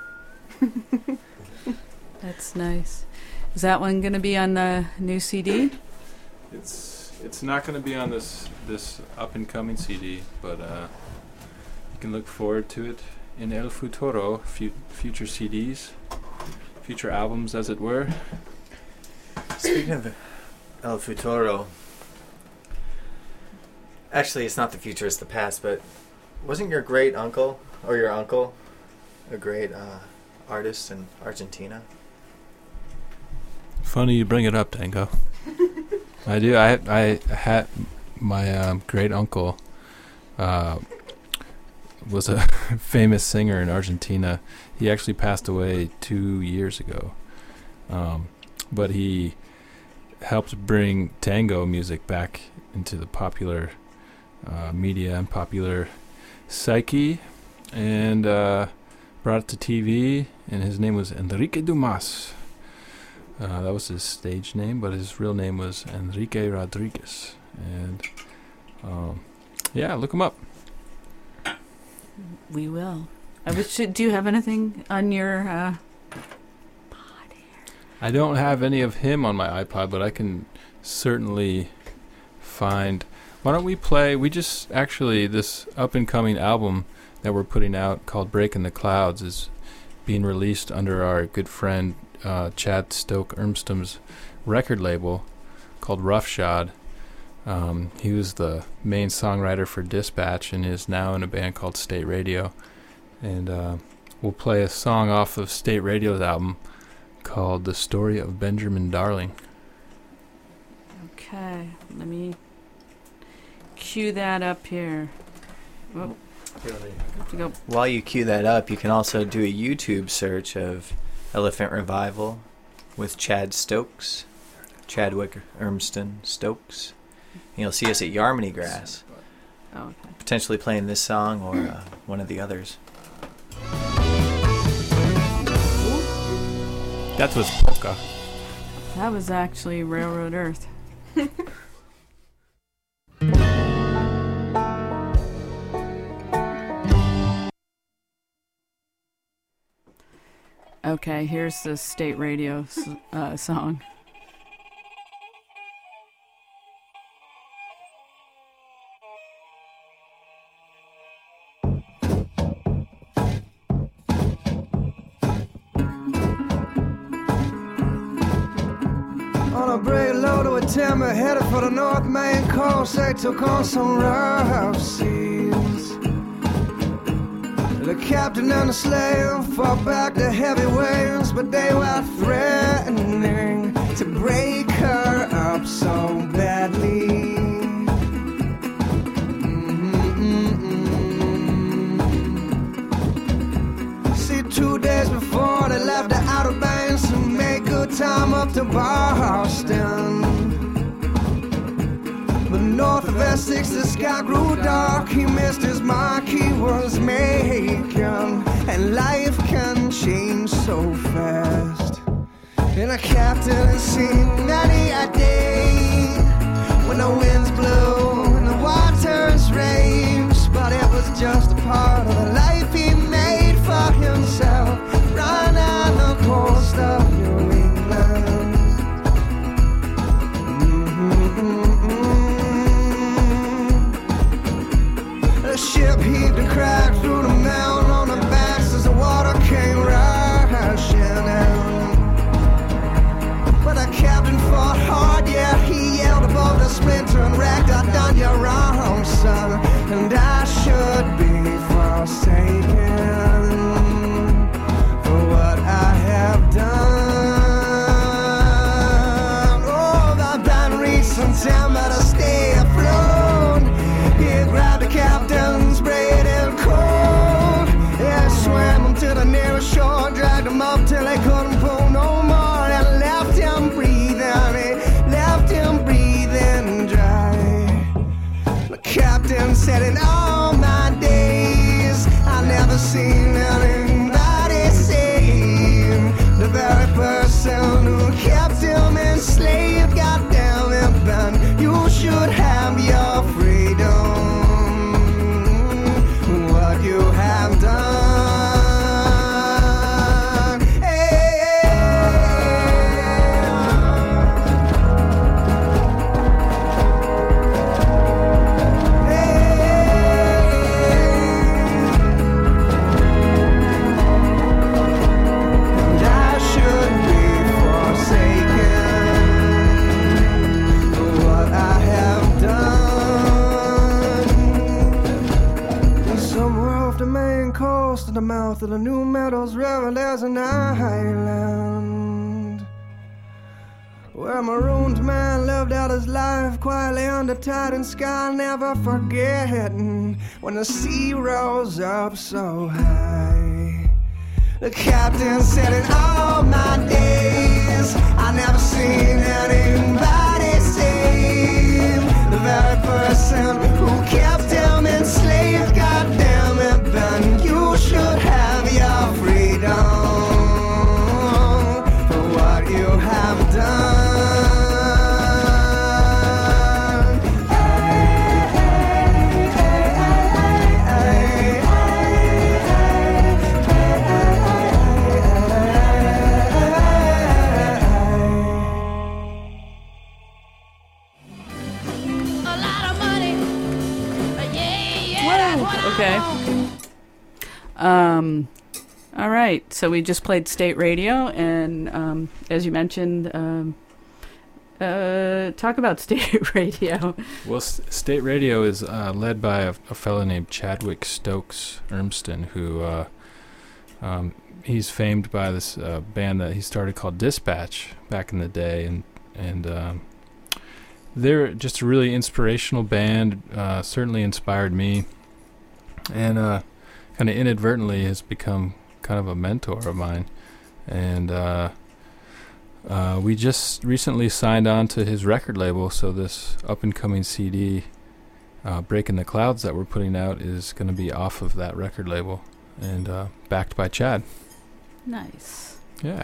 That's nice. Is that one going to be on the new C D? It's it's not going to be on this this up and coming C D, but uh, you can look forward to it in El Futuro, fu- future C Ds, future albums, as it were. Speaking of El Futuro, actually, it's not the future; it's the past. But wasn't your great uncle or your uncle a great uh, artist in Argentina? Funny you bring it up, Tango. I do. I I had my um, great uncle uh, was a famous singer in Argentina. He actually passed away two years ago, um, but he helped bring tango music back into the popular uh, media and popular psyche, and uh, brought it to T V. And his name was Enrique Dumas. Uh, that was his stage name, but his real name was Enrique Rodriguez. And um, yeah, look him up. We will. I wish. Do you have anything on your uh, pod here? I don't have any of him on my iPod, but I can certainly find. Why don't we play? We just actually this up and coming album that we're putting out called "Breaking the Clouds" is being released under our good friend uh, Chad Stoke Ermstom's record label called Roughshod. Um, he was the main songwriter for Dispatch and is now in a band called State Radio. And uh, we'll play a song off of State Radio's album called The Story of Benjamin Darling. Okay, let me cue that up here. Oh, have to go. While you cue that up, you can also do a YouTube search of Elephant Revival with Chad Stokes, Chadwick Ermston Stokes. And you'll see us at Yarmany Grass, Oh, okay. potentially playing this song or uh, one of the others. That was polka. That was actually Railroad Earth. Okay, here's the state radio s- uh, song. On a brave load of a timber headed for the North Main coast, they took on some rough seas. The captain and the slave fought back the heavy waves, but they were threatening to break her up so badly. Mm-mm-mm. See, two days before they left the Outer Banks and made good time up to Boston. But north of Essex the sky grew dark. He missed his mark, he was making. And life can change so fast. And a captain has seen many a day when the winds blew and the waters raged. But it was just a part of the life he made for himself, right on the coast of New England. Mm-hmm. The ship heaved and cracked through the mountain on the banks as the water came rushing down. But the captain fought hard, yeah, he yelled above the splinter and racked, I done you wrong, son, and I should be forsaken for what I have done. Oh, the band reached some time but I stay afloat. He grabbed the captain's braid and cold. Yeah, swam him to the nearest shore, dragged him up till they couldn't pull no more, and left him breathing, left him breathing dry. The captain said in all my days I never seen anybody save the very person who kept him enslaved. Goddamn it, man, you should have your freedom. What you have done. Hey, and I should be forsaken for what I have done. And somewhere off the main coast at the mouth of the New Meadows River, there's an island where a marooned man lived out his life quietly under tide and sky, never forgetting when the sea rose up so high. The captain said in all my days I never seen anybody save the very person who kept him enslaved. Goddamn it, Ben, you should have your freedom for what you have done. Okay. Um, all right. So we just played State Radio, and um, as you mentioned, um, uh, talk about State Radio. Well, S- State Radio is uh, led by a, a fellow named Chadwick Stokes Urmston, who uh, um, he's famed by this uh, band that he started called Dispatch back in the day, and and um, they're just a really inspirational band. Uh, certainly inspired me. And uh, kind of inadvertently has become kind of a mentor of mine. And uh, uh, we just recently signed on to his record label, so this up-and-coming C D, uh, Breaking the Clouds, that we're putting out is going to be off of that record label and uh, backed by Chad. Nice. Yeah.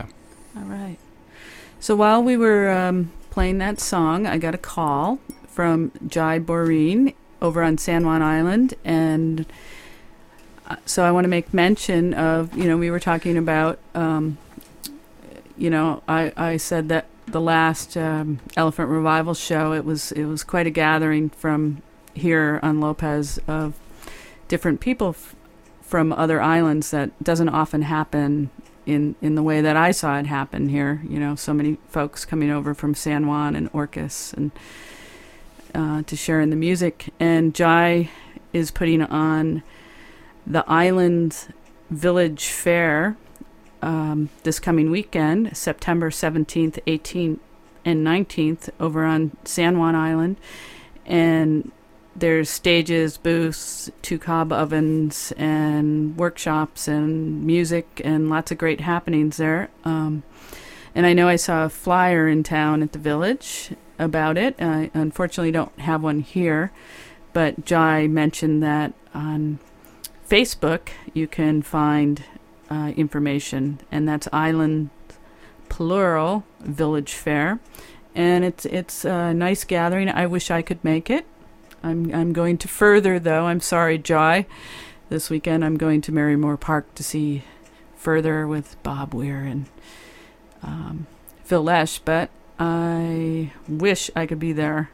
All right. So while we were um, playing that song, I got a call from Jai Boreen over on San Juan Island, and uh, so I want to make mention of, you know, we were talking about, um, you know, I, I said that the last um, Elephant Revival show, it was it was quite a gathering from here on Lopez of different people f- from other islands that doesn't often happen in, in the way that I saw it happen here. You know, so many folks coming over from San Juan and Orcas and uh, to share in the music. And Jai is putting on the Island Village Fair um, this coming weekend, September seventeenth, eighteenth, and nineteenth over on San Juan Island. And there's stages, booths, two cob ovens, and workshops, and music, and lots of great happenings there. Um, and I know I saw a flyer in town at the village about it. I unfortunately don't have one here, but Jai mentioned that on Facebook you can find uh, information, and that's Island Plural Village Fair. And it's it's a nice gathering. I wish I could make it. I'm I'm going to Further, though. I'm sorry, Jai. This weekend I'm going to Marymore Park to see Further with Bob Weir and um, Phil Lesh, but I wish I could be there.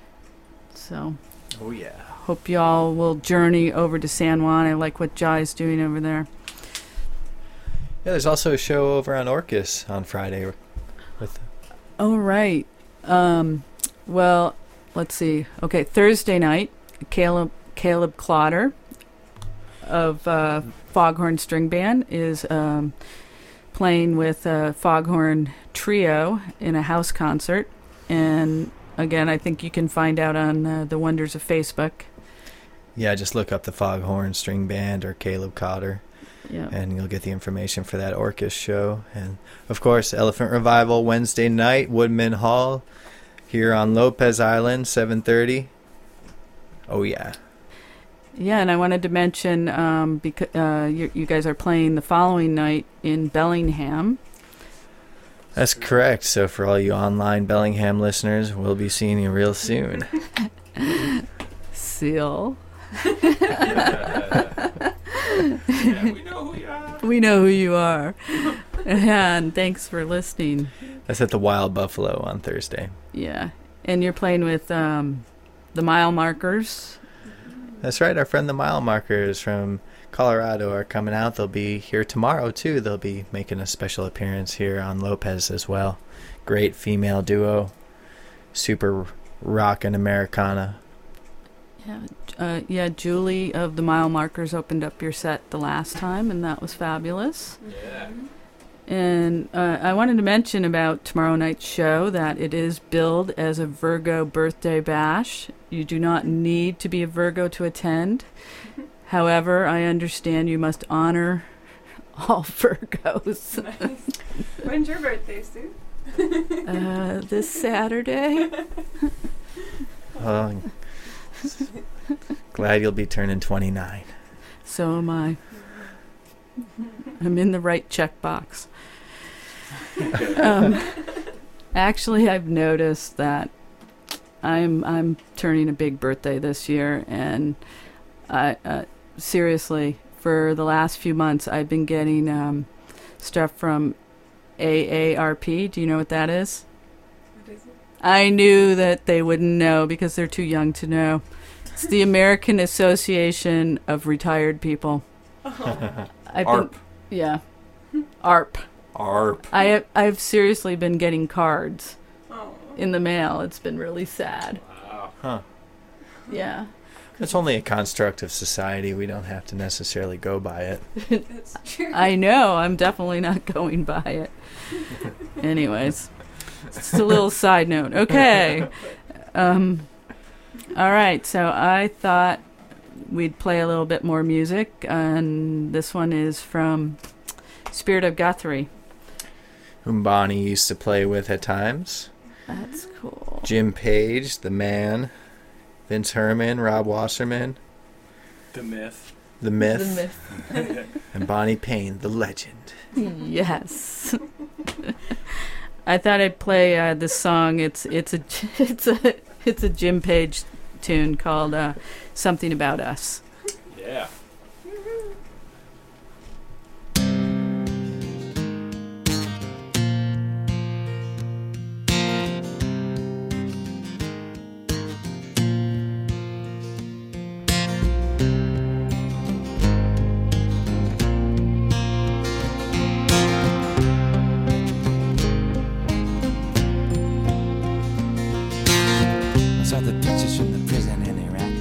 So, oh yeah. Hope y'all will journey over to San Juan. I like what Jai's doing over there. Yeah, there's also a show over on Orcas on Friday. With. Oh right. Um, well. Let's see. Okay, Thursday night, Caleb Caleb Clotter of uh, Foghorn String Band is um, playing with a Foghorn Trio in a house concert. And again, I think you can find out on uh, the wonders of Facebook. Yeah, just look up the Foghorn String Band or Caleb Cotter, yeah, and you'll get the information for that Orcas show. And, of course, Elephant Revival Wednesday night, Woodman Hall. Here on Lopez Island, seven thirty. Oh, yeah. Yeah, and I wanted to mention, um, because uh, you, you guys are playing the following night in Bellingham. That's correct. So for all you online Bellingham listeners, we'll be seeing you real soon. Seal. Yeah, we know who you are. We know who you are. And thanks for listening. That's at the Wild Buffalo on Thursday. Yeah. And you're playing with um, the Mile Markers. That's right. Our friend the Mile Markers from Colorado are coming out. They'll be here tomorrow, too. They'll be making a special appearance here on Lopez as well. Great female duo. Super rockin' Americana. Yeah, uh, yeah. Julie of the Mile Markers opened up your set the last time, and that was fabulous. Yeah. And uh, I wanted to mention about tomorrow night's show that it is billed as a Virgo birthday bash. You do not need to be a Virgo to attend. However, I understand you must honor all Virgos. Nice. When's your birthday, Sue? uh, this Saturday. Oh, glad you'll be turning twenty-nine. So am I. I'm in the right checkbox. um, actually, I've noticed that I'm I'm turning a big birthday this year, and I uh, seriously, for the last few months, I've been getting um, stuff from A A R P. Do you know what that is? What is it? I knew that they wouldn't know because they're too young to know. It's the American Association of Retired People. Oh. I've A R P. Been, yeah. A R P. A R P. I have, I've seriously been getting cards Oh. in the mail. It's been really sad. Wow. Huh. Yeah. It's only a construct of society. We don't have to necessarily go by it. That's true. I know. I'm definitely not going by it. Anyways, it's a little side note. Okay. Um, all right. So I thought we'd play a little bit more music, and this one is from Spirit of Guthrie. Whom Bonnie used to play with at times. That's cool. Jim Page, the man. Vince Herman, Rob Wasserman. The myth. The myth. The myth. And Bonnie Payne, the legend. Yes. I thought I'd play uh, this song. It's it's a it's a it's a Jim Page tune called uh, "Something About Us." Yeah. Saw the pictures from the prison in Iraq.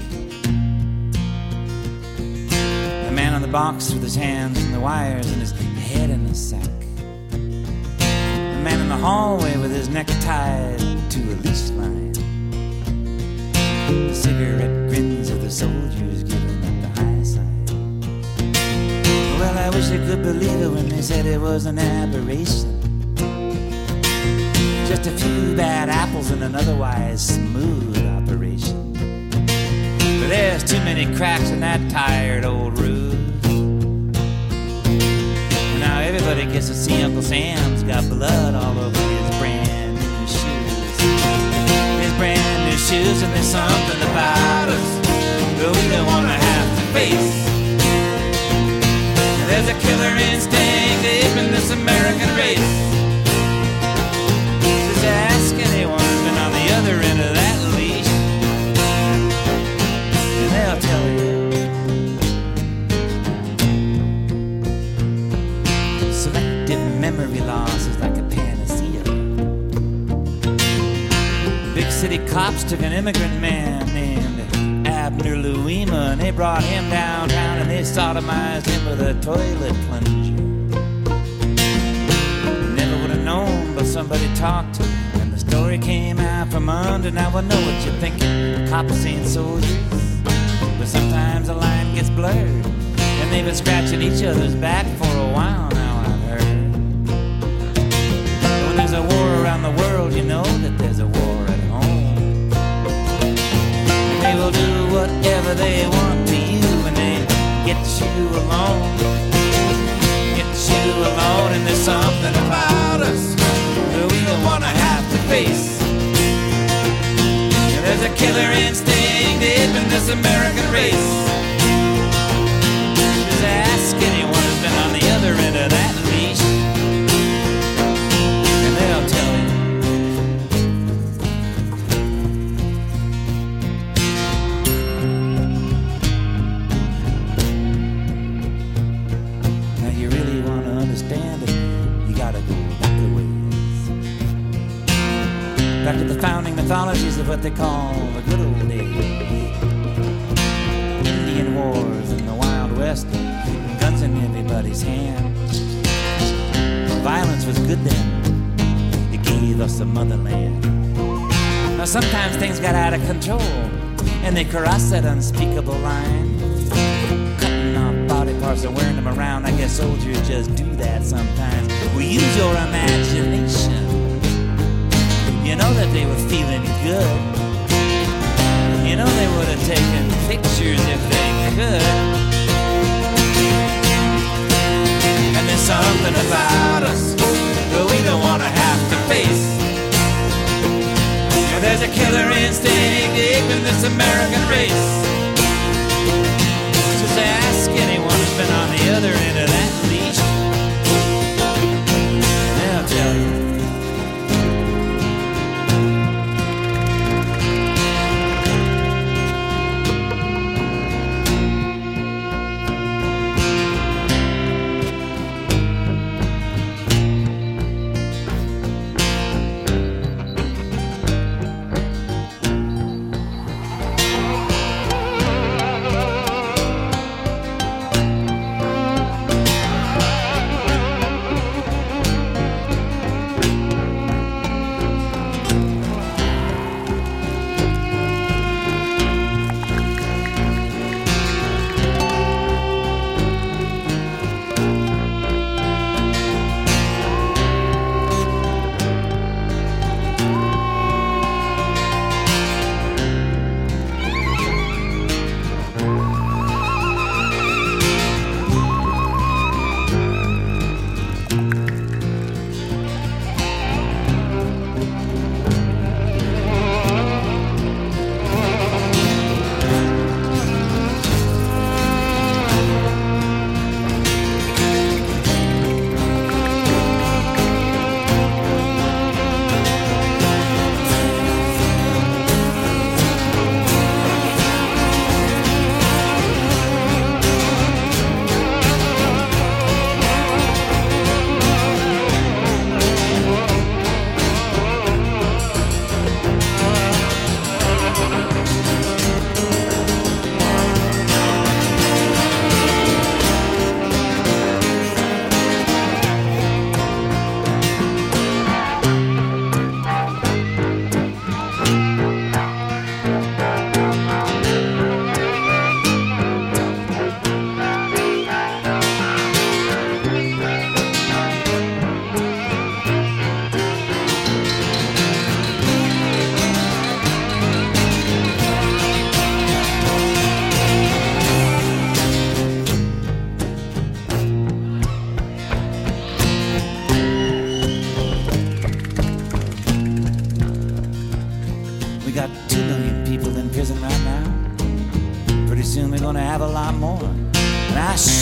The man on the box with his hands in the wires and his head in the sack. The man in the hallway with his neck tied to a leash line. The cigarette grins of the soldiers giving up the high sign. Well, I wish I could believe it when they said it was an aberration. Just a few bad apples in an otherwise smooth operation. But there's too many cracks in that tired old roof. And now everybody gets to see Uncle Sam's got blood all over his brand new shoes. His brand new shoes, and there's something about us that we don't want to have to face. There's a killer instinct deep in this American race. Ask anyone who's been on the other end of that leash, and they'll tell you. Selective memory loss is like a panacea. Big city cops took an immigrant man named Abner Louima, and they brought him downtown and they sodomized him with a toilet plunger. Never would have known, but somebody talked to him. Story came out from under. Now I know what you're thinking. Cops ain't soldiers, but sometimes the line gets blurred, and they've been scratching each other's back for a while now, I've heard. When there's a war around the world, you know that there's a war at home. And they will do whatever they want to you when they get you alone. Get you alone, and there's something about us that we don't want to have to face. And there's a killer instinct deep in this American race. Just ask anyone who's been on the other end of that leash, and they'll tell you. Now you really want to understand it, you gotta go back a ways. Back to the founding mythologies of what they call the good old days. Indian wars in the Wild West, guns in everybody's hands. Violence was good then, it gave us a motherland. Now sometimes things got out of control, and they crossed that unspeakable line. Cutting off body parts and wearing them around, I guess soldiers just do that sometimes. Well, use your imagination. You know that they were feeling good. You know they would have taken pictures if they could. And there's something about us that we don't want to have to face. And there's a killer instinct deep in this American race. Just ask anyone who's been on the other end of that leash, and they'll tell you.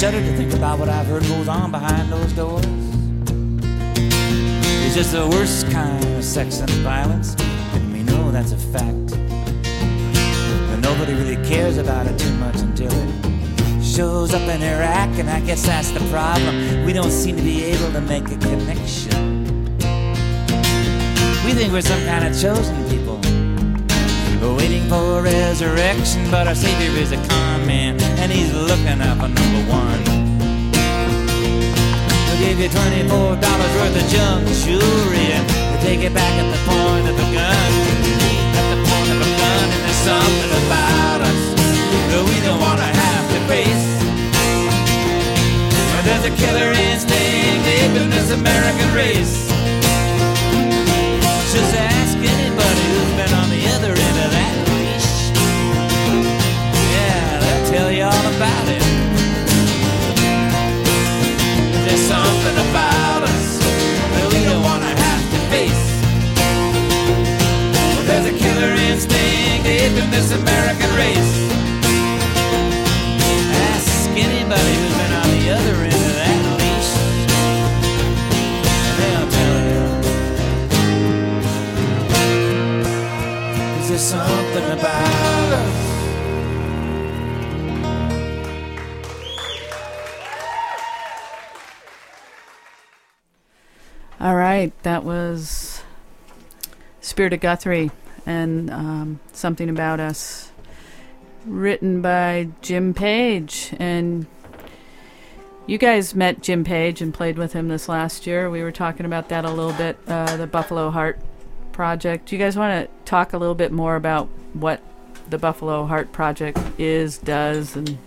shudder to think about what I've heard goes on behind those doors. It's just the worst kind of sex and violence, and we know that's a fact. And nobody really cares about it too much until it shows up in Iraq, and I guess that's the problem. We don't seem to be able to make a connection. We think we're some kind of chosen people, waiting for resurrection, but our Savior is a con man, and he's looking out for number one. He'll give you twenty-four dollars worth of junk jewelry, and he'll take it back at the point of a gun. At the point of a gun, and there's something about us that we don't want to have to face. But there's a killer instinct deep in this American race. Just ask anybody who's been on the other end of that leash. Yeah, they'll tell you all about it. There's something about us that we don't want to have to face. Well, there's a killer instinct deep in this American race. Ask anybody who's been on the other end of that leash, and they'll tell you. There's something about us. All right, that was Spirit of Guthrie and um, Something About Us, written by Jim Page. And you guys met Jim Page and played with him this last year. We were talking about that a little bit, uh, the Buffalo Heart Project. Do you guys want to talk a little bit more about what the Buffalo Heart Project is, does, and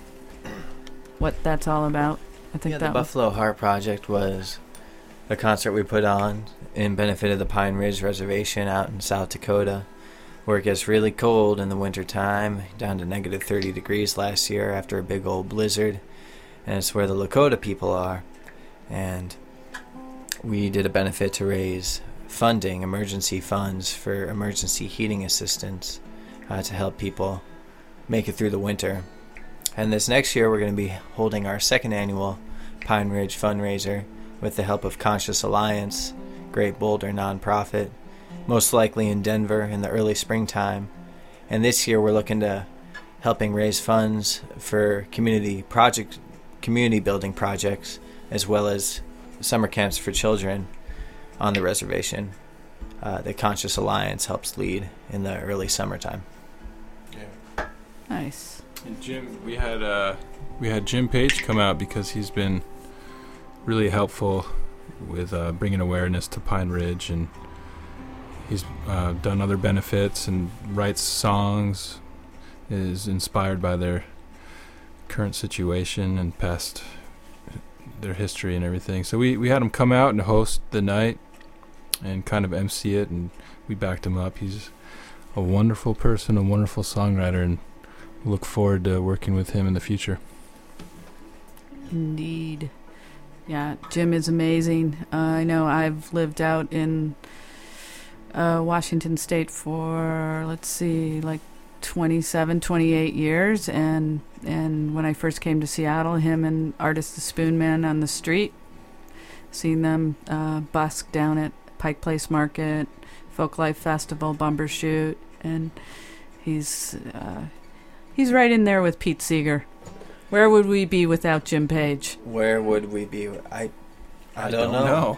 what that's all about? I think yeah, that the Buffalo Heart Project was a concert we put on in benefit of the Pine Ridge Reservation out in South Dakota, where it gets really cold in the winter time, down to negative thirty degrees last year after a big old blizzard, and it's where the Lakota people are. And we did a benefit to raise funding, emergency funds for emergency heating assistance uh, to help people make it through the winter. And this next year we're going to be holding our second annual Pine Ridge fundraiser with the help of Conscious Alliance, Great Boulder nonprofit, most likely in Denver in the early springtime. And this year we're looking to helping raise funds for community project, community building projects, as well as summer camps for children on the reservation uh, that Conscious Alliance helps lead in the early summertime. Yeah. Nice. And Jim, we had uh, we had Jim Page come out because he's been really helpful with uh, bringing awareness to Pine Ridge, and he's uh, done other benefits and writes songs, is inspired by their current situation and past their history and everything. So we, we had him come out and host the night and kind of M C it, and we backed him up. He's a wonderful person, a wonderful songwriter, and look forward to working with him in the future. Indeed. Yeah, Jim is amazing. Uh, I know I've lived out in uh, Washington State for, let's see, like twenty-seven, twenty-eight years, and and when I first came to Seattle, him and Artist the Spoonman on the street, seen them uh, busk down at Pike Place Market, Folklife Festival, Bumbershoot, and he's uh, he's right in there with Pete Seeger. Where would we be without Jim Page? Where would we be? I I, I don't, don't know.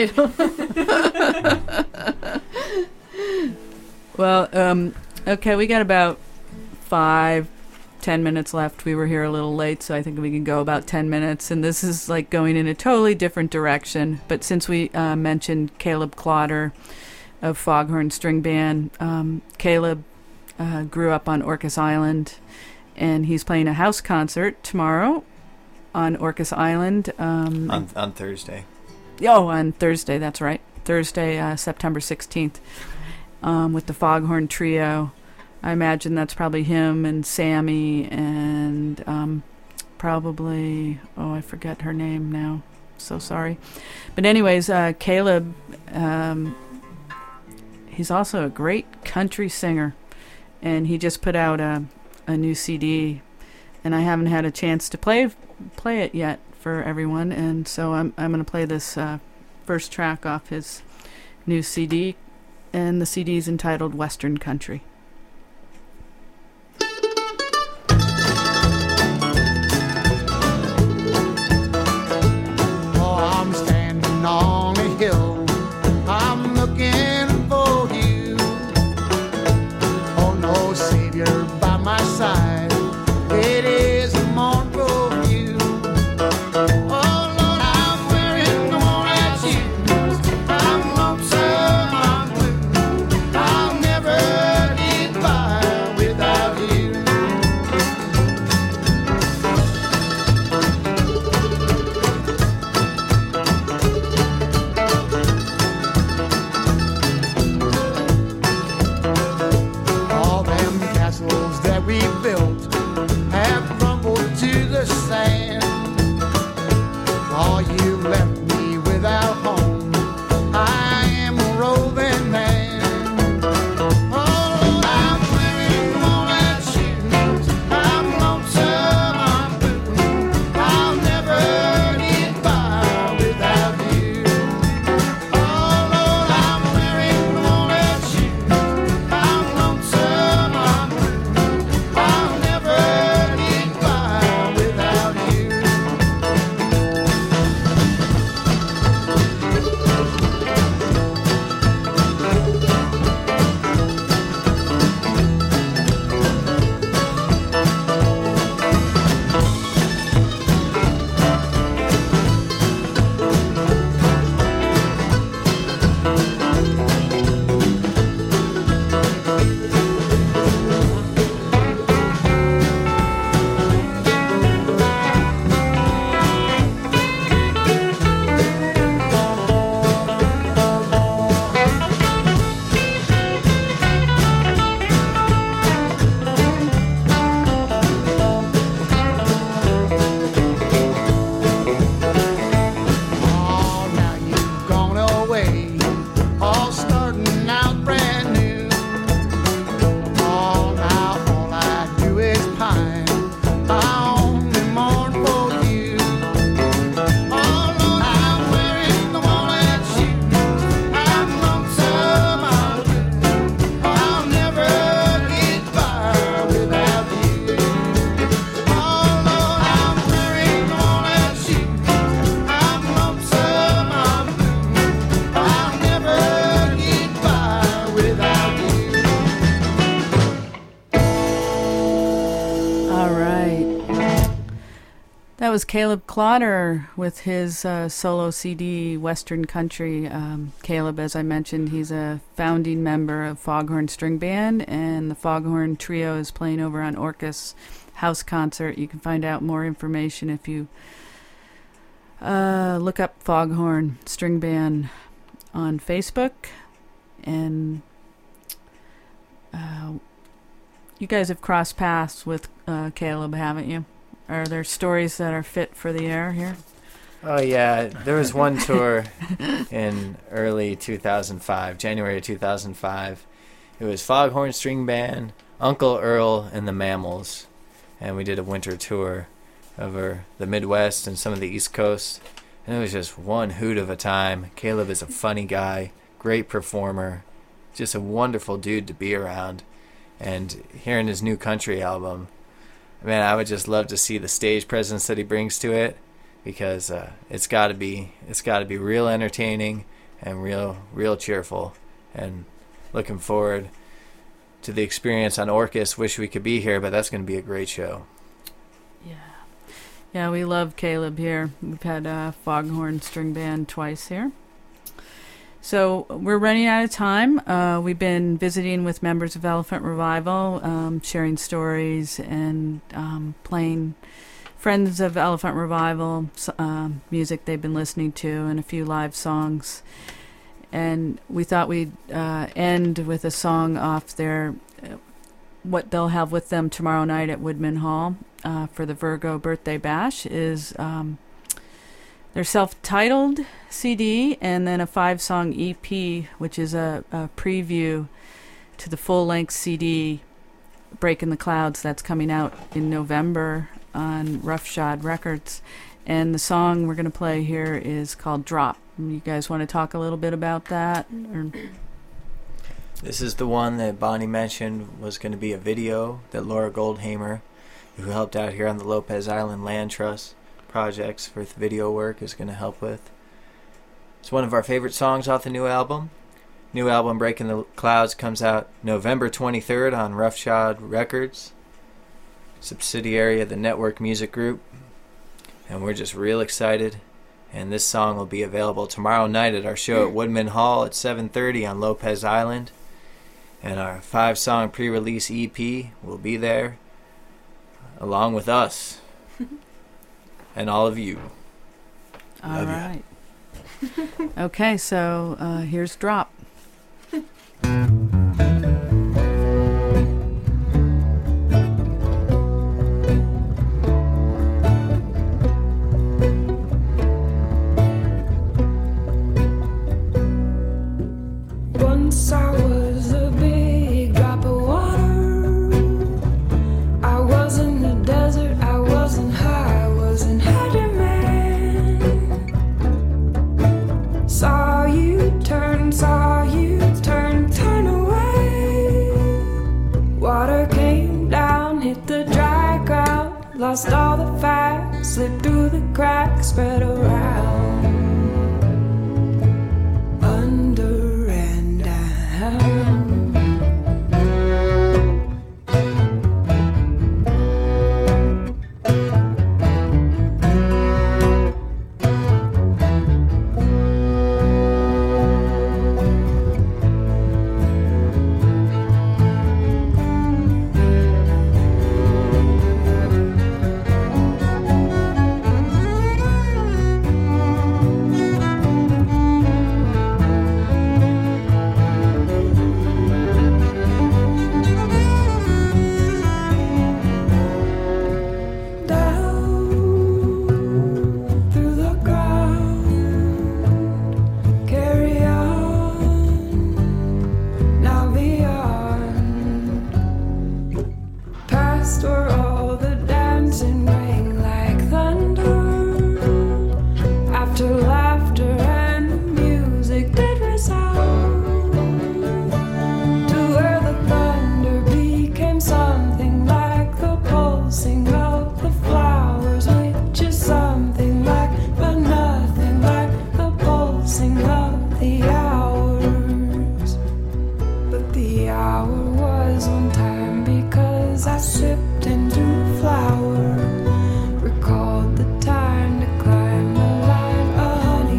I don't Well, um, okay, we got about five, ten minutes left. We were here a little late, so I think we can go about ten minutes. And this is like going in a totally different direction. But since we uh, mentioned Caleb Clotter of Foghorn String Band, um, Caleb uh, grew up on Orcas Island, and he's playing a house concert tomorrow on Orcas Island. Um, on, on Thursday. Oh, on Thursday, that's right. Thursday, uh, September sixteenth, um, with the Foghorn Trio. I imagine that's probably him and Sammy and um, probably, oh, I forget her name now. So sorry. But anyways, uh, Caleb, um, he's also a great country singer, and he just put out a, a new C D, and I haven't had a chance to play play it yet for everyone, and so I'm I'm going to play this uh, first track off his new C D, and the C D is entitled Western Country. Oh, I'm standing on a hill, I'm looking for you. Oh, no savior by my side, it is a mournful view. Oh Lord, I'm wearing the worn-out shoes, I'm lonesome, I'm blue, I'll never get by without you. All them castles that we built have crumbled to the sand. All you left me without home, I am a roving man. Oh, I'm wearing worn-out shoes, I'm lonesome, I'm blue, I'll never get by without you. Oh Lord, I'm wearing worn-out shoes, I'm lonesome, I'm blue, I'll never get by without you. Oh, now you've gone away, all starting out brand new. Oh, now all I do is pine, I only mourn for you. Oh Lord, I'm wearing the worn-out shoes, I'm lonesome, I'm blue, I'll never get by without you. Oh Lord, I'm wearing the worn-out shoes, I'm lonesome, I'm blue, I'll never get by without you. All right. That was Caleb Clotter with his uh, solo C D, Western Country. Um, Caleb, as I mentioned, he's a founding member of Foghorn String Band, and the Foghorn Trio is playing over on Orcus House Concert. You can find out more information if you uh, look up Foghorn String Band on Facebook. And uh, you guys have crossed paths with uh, Caleb, haven't you? Are there stories that are fit for the air here? Oh yeah, there was one tour in early two thousand five, January of two thousand five. It was Foghorn String Band, Uncle Earl, and the Mammals, and we did a winter tour over the Midwest and some of the East Coast, and it was just one hoot of a time. Caleb is a funny guy, great performer, just a wonderful dude to be around, and hearing his new country album, man, I would just love to see the stage presence that he brings to it, because uh, it's got to be it's got to be real entertaining and real real cheerful. And looking forward to the experience on Orcus. Wish we could be here, but that's going to be a great show. Yeah, yeah, we love Caleb here. We've had uh, Foghorn String Band twice here. So we're running out of time. Uh, we've been visiting with members of Elephant Revival, um, sharing stories and um, playing friends of Elephant Revival uh, music they've been listening to, and a few live songs. And we thought we'd uh, end with a song off their uh, what they'll have with them tomorrow night at Woodman Hall uh, for the Virgo Birthday Bash is um, their self-titled C D, and then a five-song E P, which is a, a preview to the full-length C D, Breaking the Clouds, that's coming out in November. on Roughshod Records. And the song we're going to play here is called Drop. You guys want to talk a little bit about that? Or? This is the one that Bonnie mentioned was going to be a video that Laura Goldhamer, who helped out here on the Lopez Island Land Trust projects with video work, is going to help with. It's one of our favorite songs off the new album. New album Breaking the Clouds comes out November twenty-third on Roughshod Records, subsidiary of the Network Music Group. And we're just real excited. And this song will be available tomorrow night at our show at Woodman Hall at seven thirty on Lopez Island. And our five-song pre-release E P will be there, along with us and all of you. All Love right. Okay, so uh, here's Drop. Once I was a big drop of water. I was in the desert, I wasn't high, I wasn't high demand. Saw you turn, saw you turn, turn away. Water came down, hit the dry ground, lost all the facts, slipped through the cracks, spread around. Under and down. Flower, recalled the time to climb the line.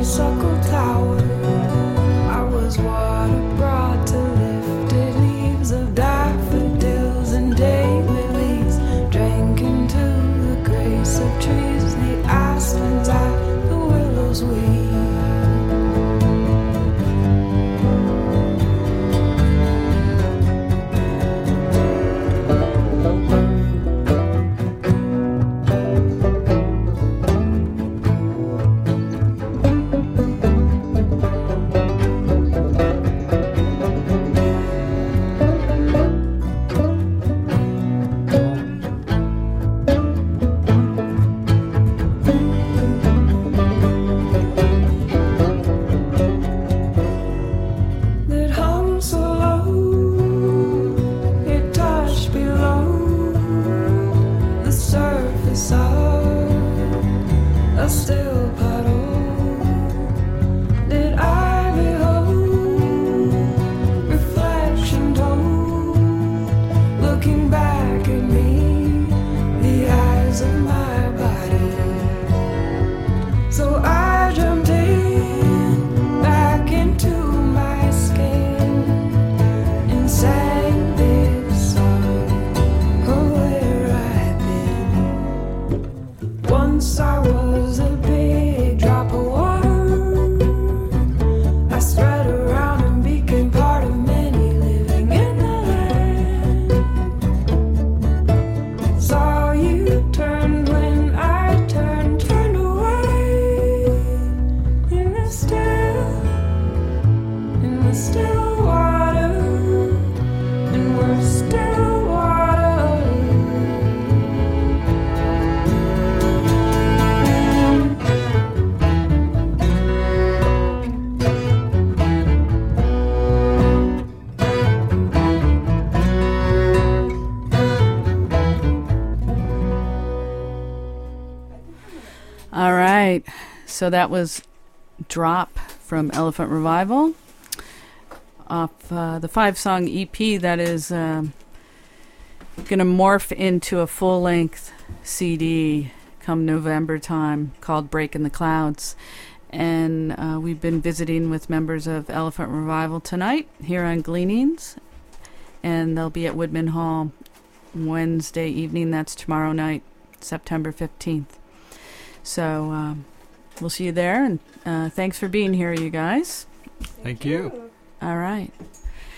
so that was Drop from Elephant Revival off uh, the five-song E P that is uh, going to morph into a full-length C D come November time called Break in the Clouds. And uh, we've been visiting with members of Elephant Revival tonight here on Gleanings, and they'll be at Woodman Hall Wednesday evening. That's tomorrow night, September fifteenth. So um, we'll see you there, and uh, thanks for being here, you guys. Thank you. All right.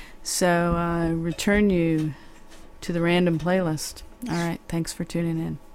So I uh, return you to the random playlist. All right. Thanks for tuning in.